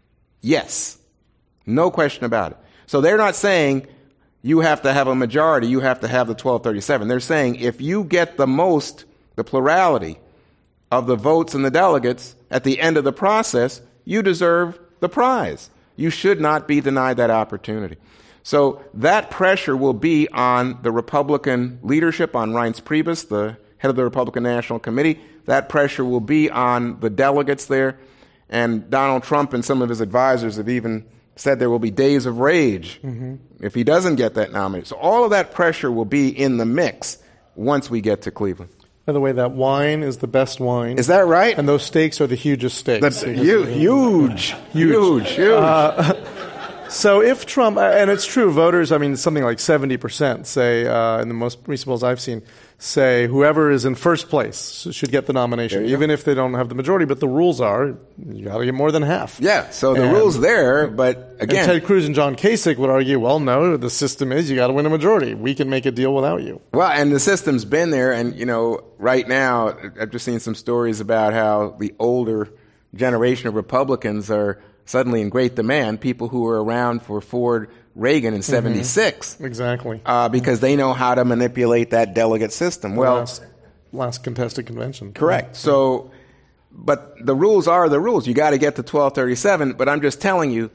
Yes. No question about it. So they're not saying you have to have a majority, you have to have the twelve thirty-seven. They're saying if you get the most, the plurality of the votes and the delegates at the end of the process, you deserve the prize. You should not be denied that opportunity. So that pressure will be on the Republican leadership, on Reince Priebus, the head of the Republican National Committee. That pressure will be on the delegates there. And Donald Trump and some of his advisors have even said there will be days of rage mm-hmm. if he doesn't get that nomination. So all of that pressure will be in the mix once we get to Cleveland. By the way, that wine is the best wine. Is that right? And those steaks are the hugest steaks. The, you, huge, huge, huge. Uh, so if Trump, and it's true, voters, I mean, something like seventy percent say, uh, in the most recent polls I've seen, say whoever is in first place should get the nomination, even go. if they don't have the majority. But the rules are you got to get more than half. Yeah, so the and, rule's there, but again... And Ted Cruz and John Kasich would argue, well, no, the system is you got to win a majority. We can make a deal without you. Well, and the system's been there, and, you know, right now, I've just seen some stories about how the older generation of Republicans are suddenly in great demand, people who were around for Ford Reagan in seventy-six. Mm-hmm. Exactly. Uh, because they know how to manipulate that delegate system. The well, last, last contested convention. Correct. Yeah. So, but the rules are the rules. You got to get to twelve thirty-seven, but I'm just telling you,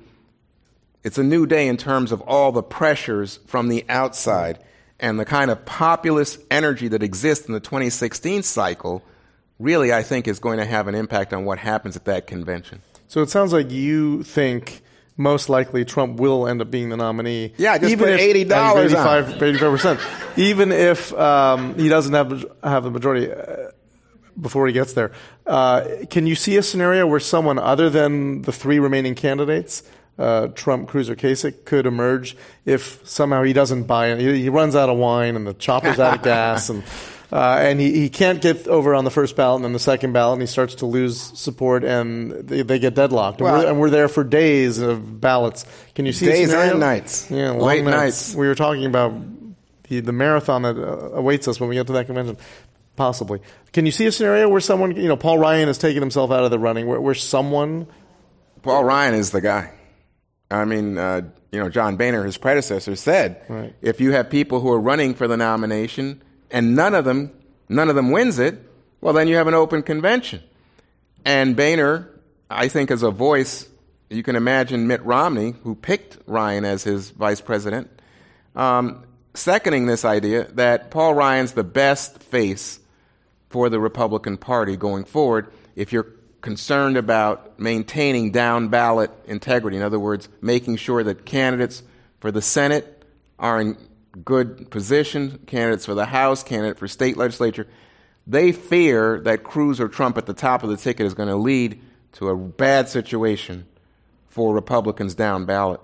it's a new day in terms of all the pressures from the outside and the kind of populist energy that exists in the twenty sixteen cycle really, I think, is going to have an impact on what happens at that convention. So it sounds like you think most likely Trump will end up being the nominee. Yeah, just even put if, eighty dollars eighty-five, on. eighty-five percent. Even if um, he doesn't have have the majority uh, before he gets there. Uh, can you see a scenario where someone other than the three remaining candidates, uh, Trump, Cruz, or Kasich, could emerge if somehow he doesn't buy it? He, he runs out of wine and the chopper's out of gas and... Uh, and he, he can't get over on the first ballot and then the second ballot, and he starts to lose support, and they, they get deadlocked. And, well, we're, and we're there for days of ballots. Can you see days a scenario? and nights, yeah, long late nights. nights. We were talking about the, the marathon that uh, awaits us when we get to that convention. Possibly. Can you see a scenario where someone, you know, Paul Ryan has taken himself out of the running, where, where someone... Paul Ryan is the guy. I mean, uh, you know, John Boehner, his predecessor, said, right. if you have people who are running for the nomination and none of them, none of them wins it, well, then you have an open convention. And Boehner, I think, as a voice, you can imagine Mitt Romney, who picked Ryan as his vice president, um, seconding this idea that Paul Ryan's the best face for the Republican Party going forward if you're concerned about maintaining down-ballot integrity. In other words, making sure that candidates for the Senate are in good position, candidates for the House, candidate for state legislature. They fear that Cruz or Trump at the top of the ticket is going to lead to a bad situation for Republicans down ballot.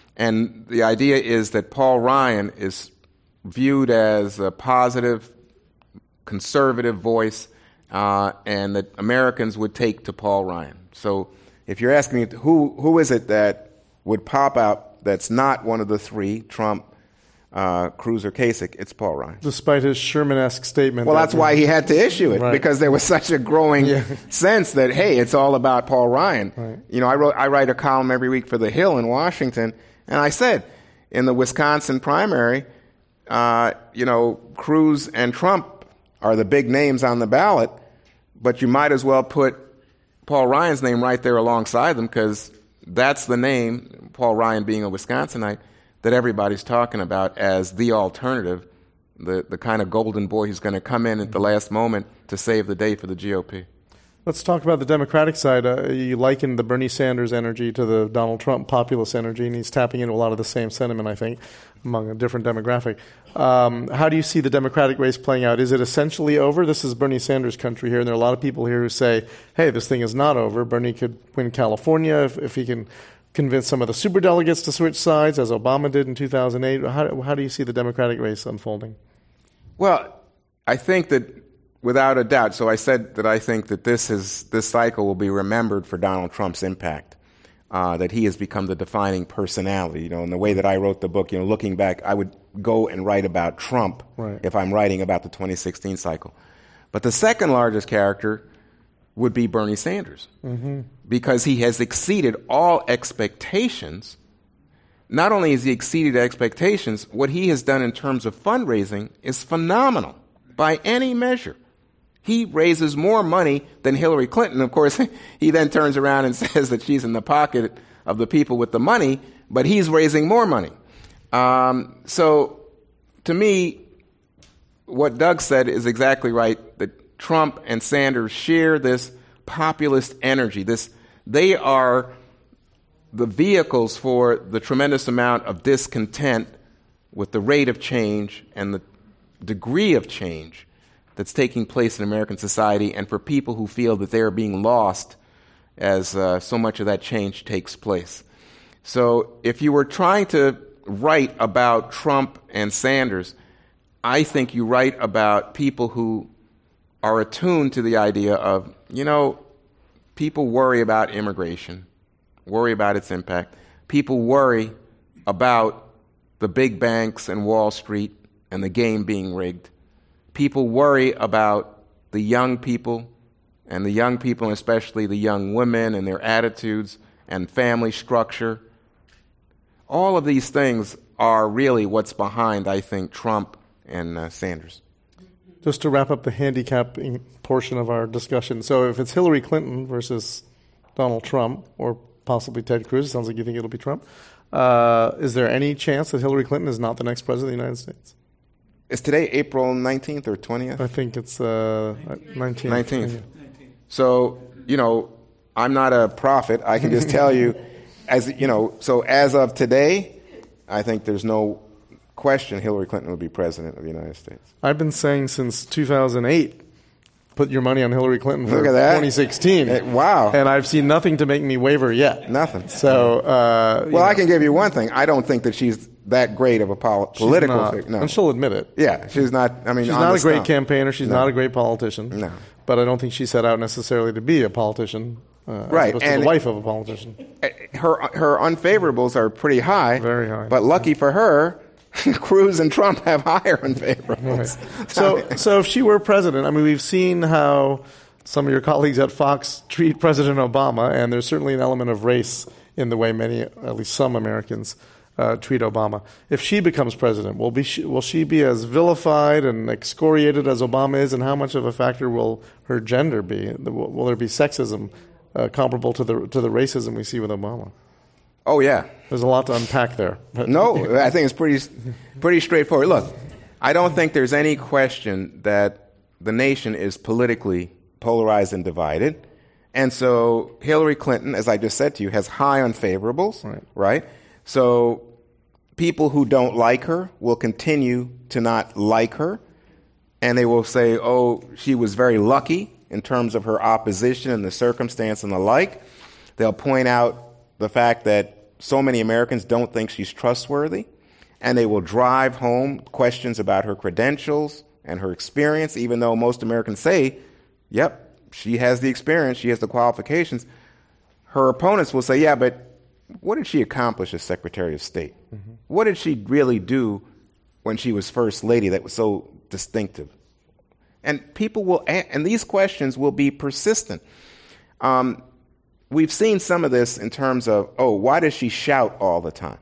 And the idea is that Paul Ryan is viewed as a positive, conservative voice, uh, and that Americans would take to Paul Ryan. So if you're asking me who who is it that would pop out that's not one of the three, Trump, uh, Cruz, or Kasich, it's Paul Ryan. Despite his Sherman-esque statement. Well, that that's why he had to issue it, right. because there was such a growing yeah. sense that, hey, it's all about Paul Ryan. Right. You know, I wrote I write a column every week for The Hill in Washington, and I said, in the Wisconsin primary, uh, you know, Cruz and Trump are the big names on the ballot, but you might as well put Paul Ryan's name right there alongside them, because that's the name, Paul Ryan being a Wisconsinite, that everybody's talking about as the alternative, the, the kind of golden boy who's going to come in at the last moment to save the day for the G O P. Let's talk about the Democratic side. Uh, you liken the Bernie Sanders energy to the Donald Trump populist energy, and he's tapping into a lot of the same sentiment, I think, among a different demographic. Um, how do you see the Democratic race playing out? Is it essentially over? This is Bernie Sanders' country here, and there are a lot of people here who say, hey, this thing is not over. Bernie could win California if, if he can convince some of the superdelegates to switch sides, as Obama did in two thousand eight. How, how do you see the Democratic race unfolding? Well, I think that without a doubt, so I said that I think that this is this cycle will be remembered for Donald Trump's impact, uh, that he has become the defining personality. You know, in the way that I wrote the book, you know, looking back, I would go and write about Trump right. if I'm writing about the twenty sixteen cycle. But the second largest character would be Bernie Sanders, mm-hmm. because he has exceeded all expectations. Not only has he exceeded expectations, what he has done in terms of fundraising is phenomenal by any measure. He raises more money than Hillary Clinton. Of course, he then turns around and says that she's in the pocket of the people with the money, but he's raising more money. Um, so, to me, what Doug said is exactly right, that Trump and Sanders share this populist energy. This, they are the vehicles for the tremendous amount of discontent with the rate of change and the degree of change that's taking place in American society, and for people who feel that they are being lost as uh, so much of that change takes place. So if you were trying to write about Trump and Sanders, I think you write about people who are attuned to the idea of, you know, people worry about immigration, worry about its impact. People worry about the big banks and Wall Street and the game being rigged. People worry about the young people, and the young people, and especially the young women, and their attitudes and family structure. All of these things are really what's behind, I think, Trump and uh, Sanders. Just to wrap up the handicapping portion of our discussion, so if it's Hillary Clinton versus Donald Trump, or possibly Ted Cruz, it sounds like you think it'll be Trump, uh, is there any chance that Hillary Clinton is not the next president of the United States? Is today April nineteenth or twentieth? I think it's uh, nineteenth. nineteenth. So, you know, I'm not a prophet. I can just tell you, as you know, so as of today, I think there's no question Hillary Clinton will be president of the United States. I've been saying since two thousand eight, put your money on Hillary Clinton for Look at that. twenty sixteen. It, wow. And I've seen nothing to make me waver yet. Nothing. So, uh, well, know, I can give you one thing. I don't think that she's that great of a pol- political not, figure. No. And she'll admit it. Yeah, she's not. I mean, she's on not the a great stump. campaigner. She's No. not a great politician. No. But I don't think she set out necessarily to be a politician. Uh, Right, as opposed to and the wife of a politician. Her her unfavorables are pretty high. Very high. But lucky for her, Cruz and Trump have higher unfavorables. Right. So, so if she were president, I mean, we've seen how some of your colleagues at Fox treat President Obama, and there's certainly an element of race in the way many, at least some Americans, uh, treat Obama. If she becomes president, will be she, will she be as vilified and excoriated as Obama is, and how much of a factor will her gender be? Will there be sexism uh, comparable to the to the racism we see with Obama? Oh, yeah. There's a lot to unpack there. But no, I think it's pretty pretty straightforward. Look, I don't think there's any question that the nation is politically polarized and divided. And so Hillary Clinton, as I just said to you, has high unfavorables, right? right? So people who don't like her will continue to not like her, and they will say, oh, she was very lucky in terms of her opposition and the circumstance and the like. They'll point out the fact that so many Americans don't think she's trustworthy, and they will drive home questions about her credentials and her experience, even though most Americans say, yep, she has the experience, she has the qualifications. Her opponents will say, yeah, but what did she accomplish as Secretary of State? Mm-hmm. What did she really do when she was First Lady that was so distinctive? And people will, and these questions will be persistent. Um, we've seen some of this in terms of, oh, why does she shout all the time?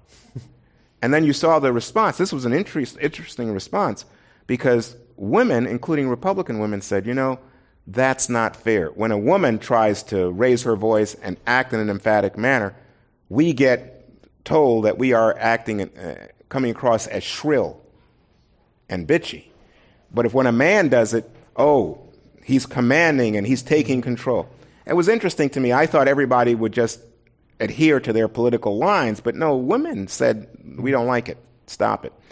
And then you saw the response. This was an interest, interesting response because women, including Republican women, said, you know, that's not fair. When a woman tries to raise her voice and act in an emphatic manner, we get told that we are acting, uh, coming across as shrill and bitchy. But if when a man does it, oh, he's commanding and he's taking control. It was interesting to me. I thought everybody would just adhere to their political lines, but no, women said, we don't like it. Stop it.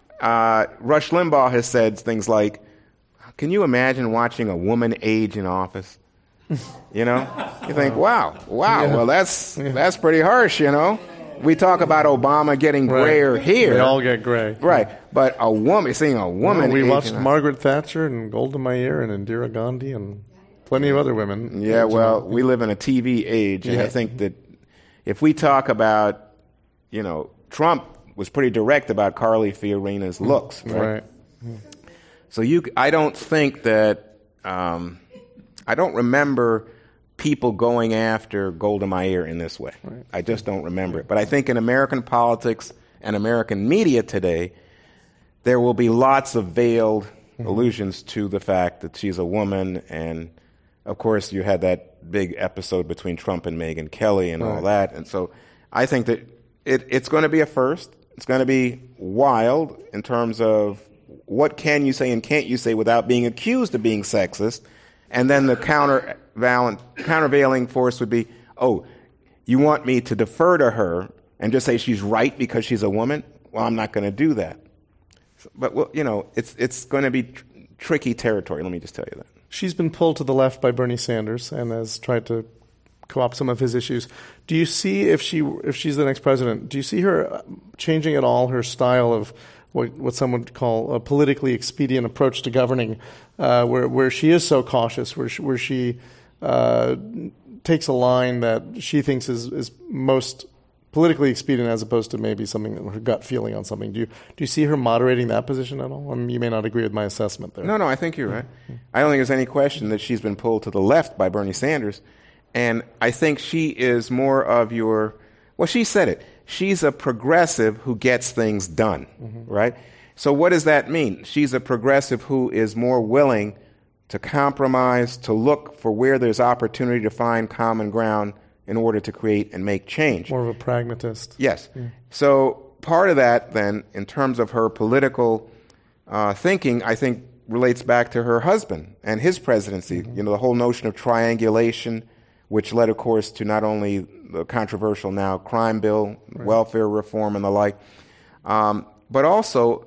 Uh, Rush Limbaugh has said things like, can you imagine watching a woman age in office? You know? You think, wow, wow, yeah. well, that's yeah. that's pretty harsh, you know? We talk about Obama getting grayer right. here. They all get gray. Right. But a woman, seeing a woman... Well, we watched Margaret Thatcher and Golda Meir and Indira Gandhi and plenty of other women. Yeah, well, we live in a T V age, and yeah. I think that if we talk about, you know, Trump was pretty direct about Carly Fiorina's looks. Right. right. So you, I don't think that... Um, I don't remember people going after Golda Meir in this way. Right. I just don't remember it. But I think in American politics and American media today, there will be lots of veiled mm-hmm. allusions to the fact that she's a woman. And, of course, you had that big episode between Trump and Megyn Kelly and right. all that. And so I think that it, it's going to be a first. It's going to be wild in terms of what can you say and can't you say without being accused of being sexist. And then the countervailing, countervailing force would be, oh, you want me to defer to her and just say she's right because she's a woman? Well, I'm not going to do that. But, well, you know, it's it's going to be tr- tricky territory, let me just tell you that. She's been pulled to the left by Bernie Sanders and has tried to co-opt some of his issues. Do you see, if she if she's the next president, do you see her changing at all her style of what, what some would call a politically expedient approach to governing, uh, where where she is so cautious, where she, where she uh, takes a line that she thinks is, is most politically expedient as opposed to maybe something, her gut feeling on something? Do you do you see her moderating that position at all? I mean, you may not agree with my assessment there. No, no, I think you're right. Mm-hmm. I don't think there's any question that she's been pulled to the left by Bernie Sanders, and I think she is more of your, well, she said it. She's a progressive who gets things done, mm-hmm. right? So what does that mean? She's a progressive who is more willing to compromise, to look for where there's opportunity to find common ground in order to create and make change. More of a pragmatist. Yes. Yeah. So part of that, then, in terms of her political uh, thinking, I think relates back to her husband and his presidency. Mm-hmm. You know, the whole notion of triangulation, which led, of course, to not only the controversial now crime bill, right. welfare reform, and the like, um, but also,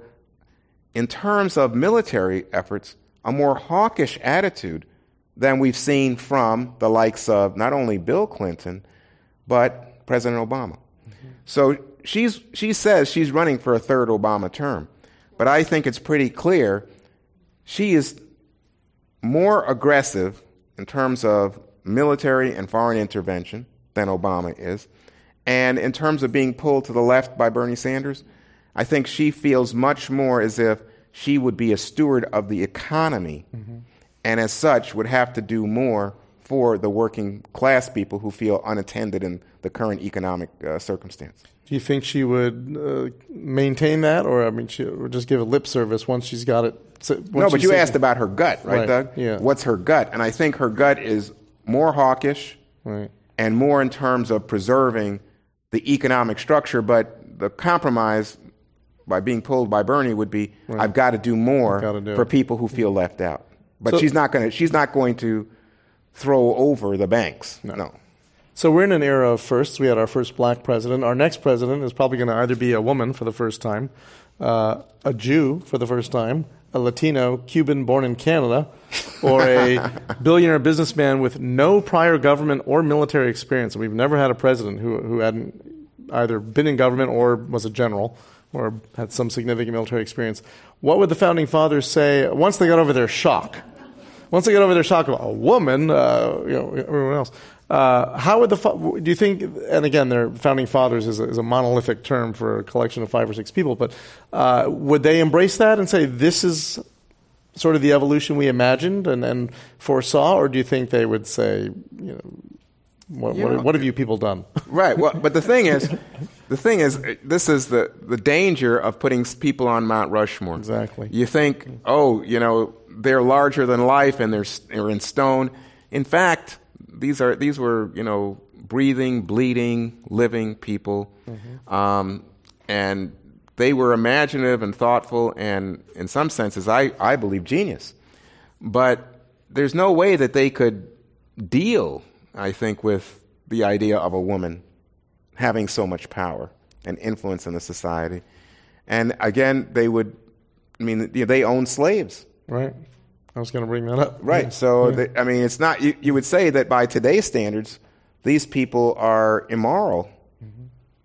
in terms of military efforts, a more hawkish attitude than we've seen from the likes of not only Bill Clinton, but President Obama. Mm-hmm. So she's she says she's running for a third Obama term, but I think it's pretty clear she is more aggressive in terms of military and foreign intervention than Obama is. And in terms of being pulled to the left by Bernie Sanders, I think she feels much more as if she would be a steward of the economy, mm-hmm. and as such would have to do more for the working class people who feel unattended in the current economic uh, circumstance. Do you think she would uh, maintain that, or I mean, she would just give a lip service once she's got it? No, but you asked about her gut, right, right, Doug? Yeah. What's her gut? And I think her gut is more hawkish, right, and more in terms of preserving the economic structure. But the compromise by being pulled by Bernie would be, right, I've got to do more do for it. people who feel left out. But so, she's not going to. She's not going to throw over the banks. No. no. So we're in an era of firsts. We had our first black president. Our next president is probably going to either be a woman for the first time, uh, a Jew for the first time, a Latino, Cuban born in Canada, or a billionaire businessman with no prior government or military experience. We've never had a president who who hadn't either been in government or was a general or had some significant military experience. What would the founding fathers say once they got over their shock? Once they got over their shock of a woman, uh, you know, everyone else. Uh, how would the do you think? And again, their founding fathers is a, is a monolithic term for a collection of five or six people. But uh, would they embrace that and say this is sort of the evolution we imagined and, and foresaw, or do you think they would say, you know, what, you what, know, what have you people done? Right. Well, but the thing is, the thing is, this is the the danger of putting people on Mount Rushmore. Exactly. You think, oh, you know, they're larger than life and they're they're in stone. In fact, these are these were you know breathing, bleeding, living people, mm-hmm. um, and they were imaginative and thoughtful, and in some senses, I I believe genius. But there's no way that they could deal, I think, with the idea of a woman having so much power and influence in the society. And again, they would, I mean, you know, they own slaves. Right. I was going to bring that up. Right. Yeah. So, yeah. they, I mean, it's not, you, you would say that by today's standards, these people are immoral. Mm-hmm.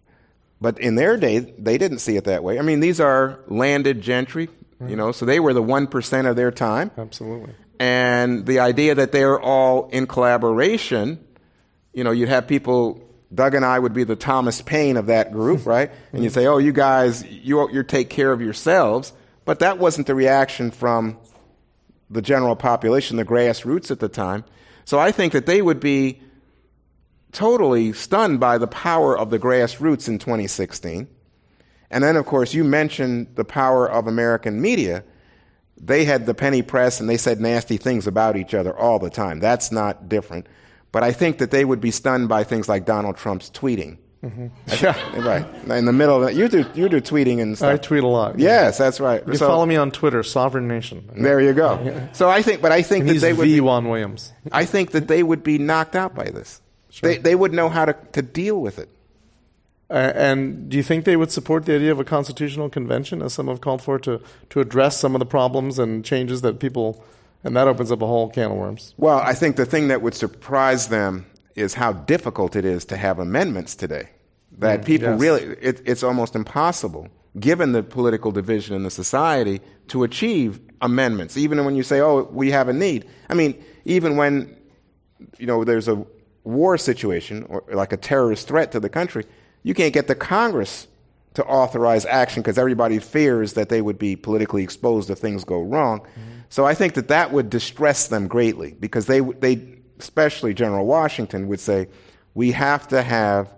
But in their day, they didn't see it that way. I mean, these are landed gentry, right. you know, so they were the one percent of their time. Absolutely. And the idea that they're all in collaboration, you know, you'd have people, Doug and I would be the Thomas Paine of that group, right? And you'd say, oh, you guys, you you take care of yourselves. But that wasn't the reaction from the general population, the grassroots at the time. So I think that they would be totally stunned by the power of the grassroots in twenty sixteen. And then, of course, you mentioned the power of American media. They had the penny press and they said nasty things about each other all the time. That's not different. But I think that they would be stunned by things like Donald Trump's tweeting. Mm-hmm. Yeah, right. In the middle of that, you do you do tweeting and stuff. I tweet a lot. Yes, that's right. You so, follow me on Twitter, Sovereign Nation. There you go. Yeah. So I think, but I think and that he's they would. V. Be, Juan Williams. I think that they would be knocked out by this. Sure. They they would know how to, to deal with it. Uh, and do you think they would support the idea of a constitutional convention, as some have called for, to to address some of the problems and changes that people, and that opens up a whole can of worms? Well, I think the thing that would surprise them is how difficult it is to have amendments today. That mm, people yes. really, it, it's almost impossible, given the political division in the society, to achieve amendments, even when you say, oh, we have a need. I mean, even when, you know, there's a war situation or like a terrorist threat to the country, you can't get the Congress to authorize action because everybody fears that they would be politically exposed if things go wrong. Mm-hmm. So I think that that would distress them greatly because they, they, especially General Washington, would say, we have to have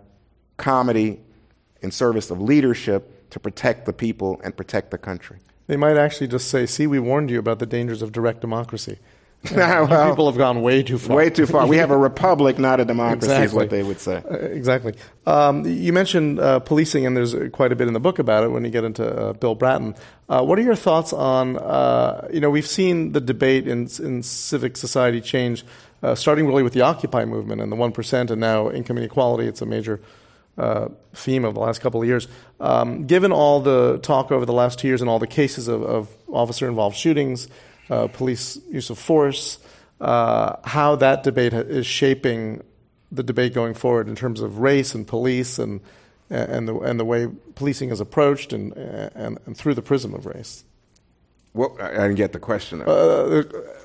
comedy in service of leadership to protect the people and protect the country. They might actually just say, see, we warned you about the dangers of direct democracy. well, people have gone way too far. Way too far. We have a republic, not a democracy, exactly. is what they would say. Uh, exactly. Um, you mentioned uh, policing, and there's quite a bit in the book about it when you get into uh, Bill Bratton. Uh, what are your thoughts on, uh, you know, we've seen the debate in, in civic society change, uh, starting really with the Occupy movement and the one percent, and now income inequality. It's a major uh, theme of the last couple of years. Um, given all the talk over the last two years and all the cases of, of officer-involved shootings, Uh, police use of force, uh, how that debate ha- is shaping the debate going forward in terms of race and police and and the and the way policing is approached and and, and through the prism of race. Well, I didn't get the question. Uh,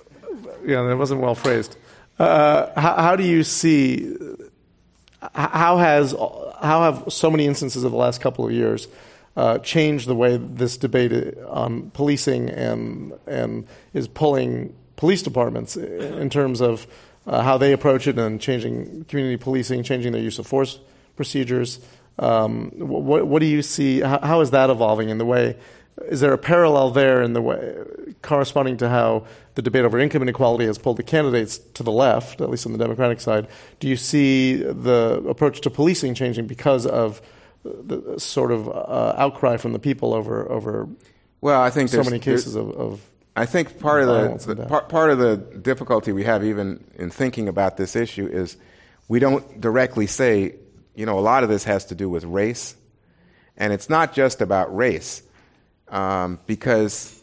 yeah, that wasn't well phrased. Uh, how, how do you see? How has how have so many instances of the last couple of years uh, change the way this debate on policing and and is pulling police departments in terms of uh, how they approach it and changing community policing, changing their use of force procedures. Um, what, what do you see? How, how is that evolving in the way? Is there a parallel there in the way corresponding to how the debate over income inequality has pulled the candidates to the left, at least on the Democratic side? Do you see the approach to policing changing because of the sort of uh, outcry from the people over over well, I think so many cases of, of I think part of the, the part, part of the difficulty we have even in thinking about this issue is we don't directly say, you know, a lot of this has to do with race, and it's not just about race. Um, because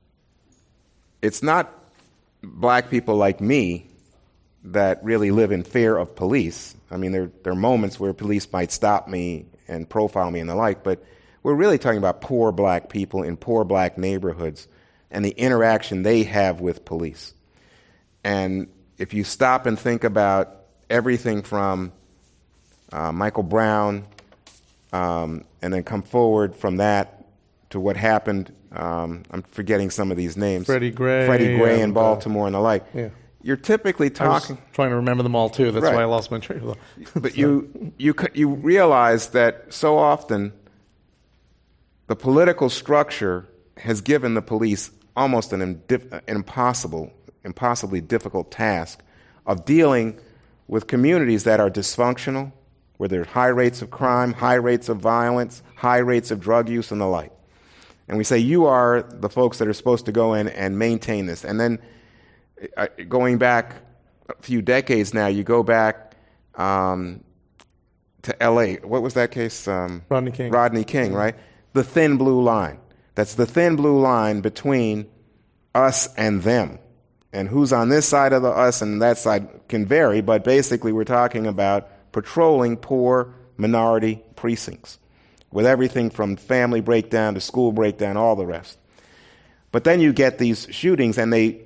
it's not black people like me that really live in fear of police. I mean, there, there are moments where police might stop me and profile me and the like, but we're really talking about poor black people in poor black neighborhoods and the interaction they have with police. And if you stop and think about everything from uh, Michael Brown um, and then come forward from that to what happened, um, I'm forgetting some of these names. Freddie Gray. Freddie Gray in uh, Baltimore and the like. Yeah. You're typically talking... I was trying to remember them all, too. That's right. why I lost my train of thought. But you, you, you realize that so often the political structure has given the police almost an, indif- an impossible, impossibly difficult task of dealing with communities that are dysfunctional, where there are high rates of crime, high rates of violence, high rates of drug use and the like. And we say, you are the folks that are supposed to go in and maintain this. And then uh, going back a few decades now, you go back um, to L A. What was that case? Um, Rodney King. Rodney King, right? The thin blue line. That's the thin blue line between us and them. And who's on this side of the us and that side can vary, but basically we're talking about patrolling poor minority precincts, with everything from family breakdown to school breakdown, all the rest. But then you get these shootings, and they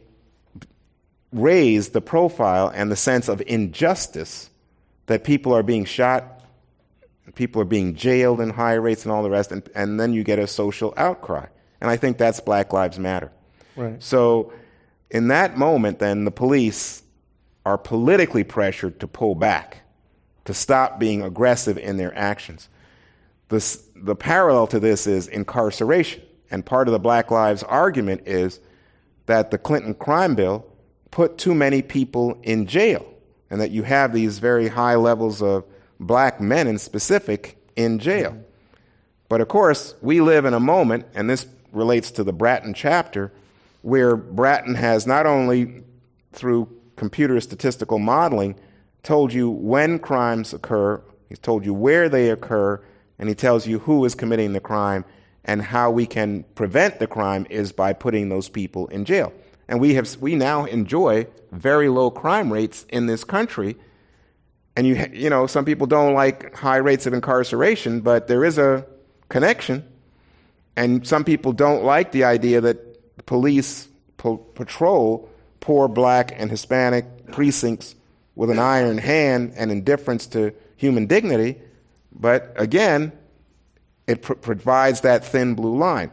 raise the profile and the sense of injustice that people are being shot, people are being jailed in high rates and all the rest, and, and then you get a social outcry. And I think that's Black Lives Matter. Right. So in that moment, then, the police are politically pressured to pull back, to stop being aggressive in their actions. This, the parallel to this is incarceration. And part of the Black Lives argument is that the Clinton crime bill put too many people in jail, and that you have these very high levels of black men in specific in jail. Mm-hmm. But of course, we live in a moment, and this relates to the Bratton chapter, where Bratton has not only through computer statistical modeling told you when crimes occur, he's told you where they occur, and he tells you who is committing the crime, and how we can prevent the crime is by putting those people in jail. And we have we now enjoy very low crime rates in this country. And you you know some people don't like high rates of incarceration, but there is a connection. And some people don't like the idea that police po- patrol poor black and Hispanic precincts with an iron hand and indifference to human dignity. But again, it pr- provides that thin blue line.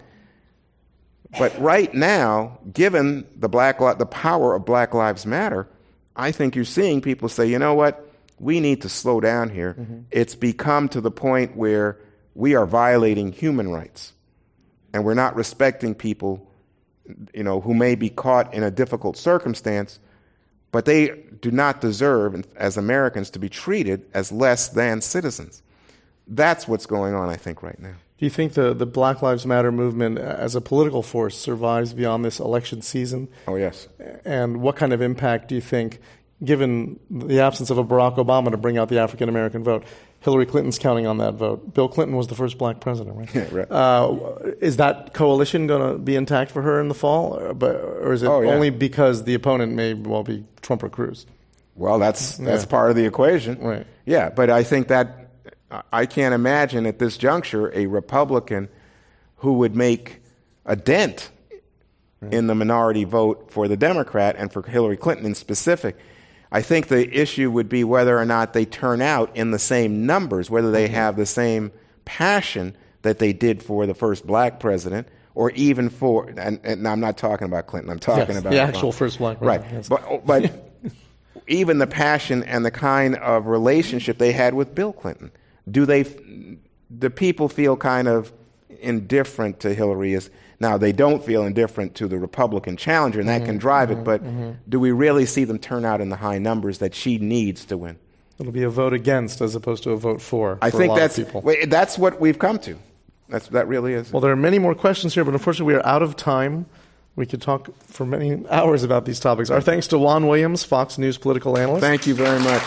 But right now, given the black li- the power of Black Lives Matter, I think you're seeing people say, you know what, we need to slow down here. Mm-hmm. It's become to the point where we are violating human rights, and we're not respecting people, you know, who may be caught in a difficult circumstance, but they do not deserve, as Americans, to be treated as less than citizens. That's what's going on, I think, right now. Do you think the, the Black Lives Matter movement as a political force survives beyond this election season? Oh, yes. And what kind of impact do you think, given the absence of a Barack Obama to bring out the African-American vote, Hillary Clinton's counting on that vote. Bill Clinton was the first black president, right? Yeah, right. Uh, is that coalition going to be intact for her in the fall? Or, but, or is it oh, yeah. only because the opponent may well be Trump or Cruz? Well, that's that's yeah. part of the equation. Right. Yeah, but I think that I can't imagine at this juncture a Republican who would make a dent right. in the minority vote for the Democrat and for Hillary Clinton in specific. I think the issue would be whether or not they turn out in the same numbers, whether they have the same passion that they did for the first black president, or even for, and, and I'm not talking about Clinton, I'm talking yes, about the actual first black president. Right, yes. but, but even the passion and the kind of relationship they had with Bill Clinton. Do they, do people feel kind of indifferent to Hillary? Is now they don't feel indifferent to the Republican challenger, and that mm-hmm, can drive mm-hmm, it, but mm-hmm. do we really see them turn out in the high numbers that she needs to win? It'll be a vote against as opposed to a vote for. I for think a lot that's of people. Wait, that's what we've come to. That's that really is. Well, there are many more questions here, but unfortunately we are out of time. We could talk for many hours about these topics. Our thanks to Juan Williams, Fox News political analyst. Thank you very much.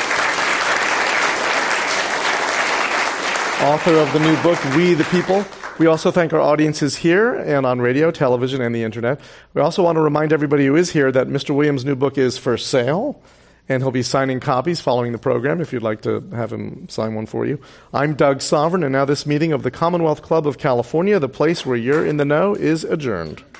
Author of the new book, We the People. We also thank our audiences here and on radio, television, and the internet. We also want to remind everybody who is here that Mister Williams' new book is for sale, and he'll be signing copies following the program if you'd like to have him sign one for you. I'm Doug Sovern, and now this meeting of the Commonwealth Club of California, the place where you're in the know, is adjourned.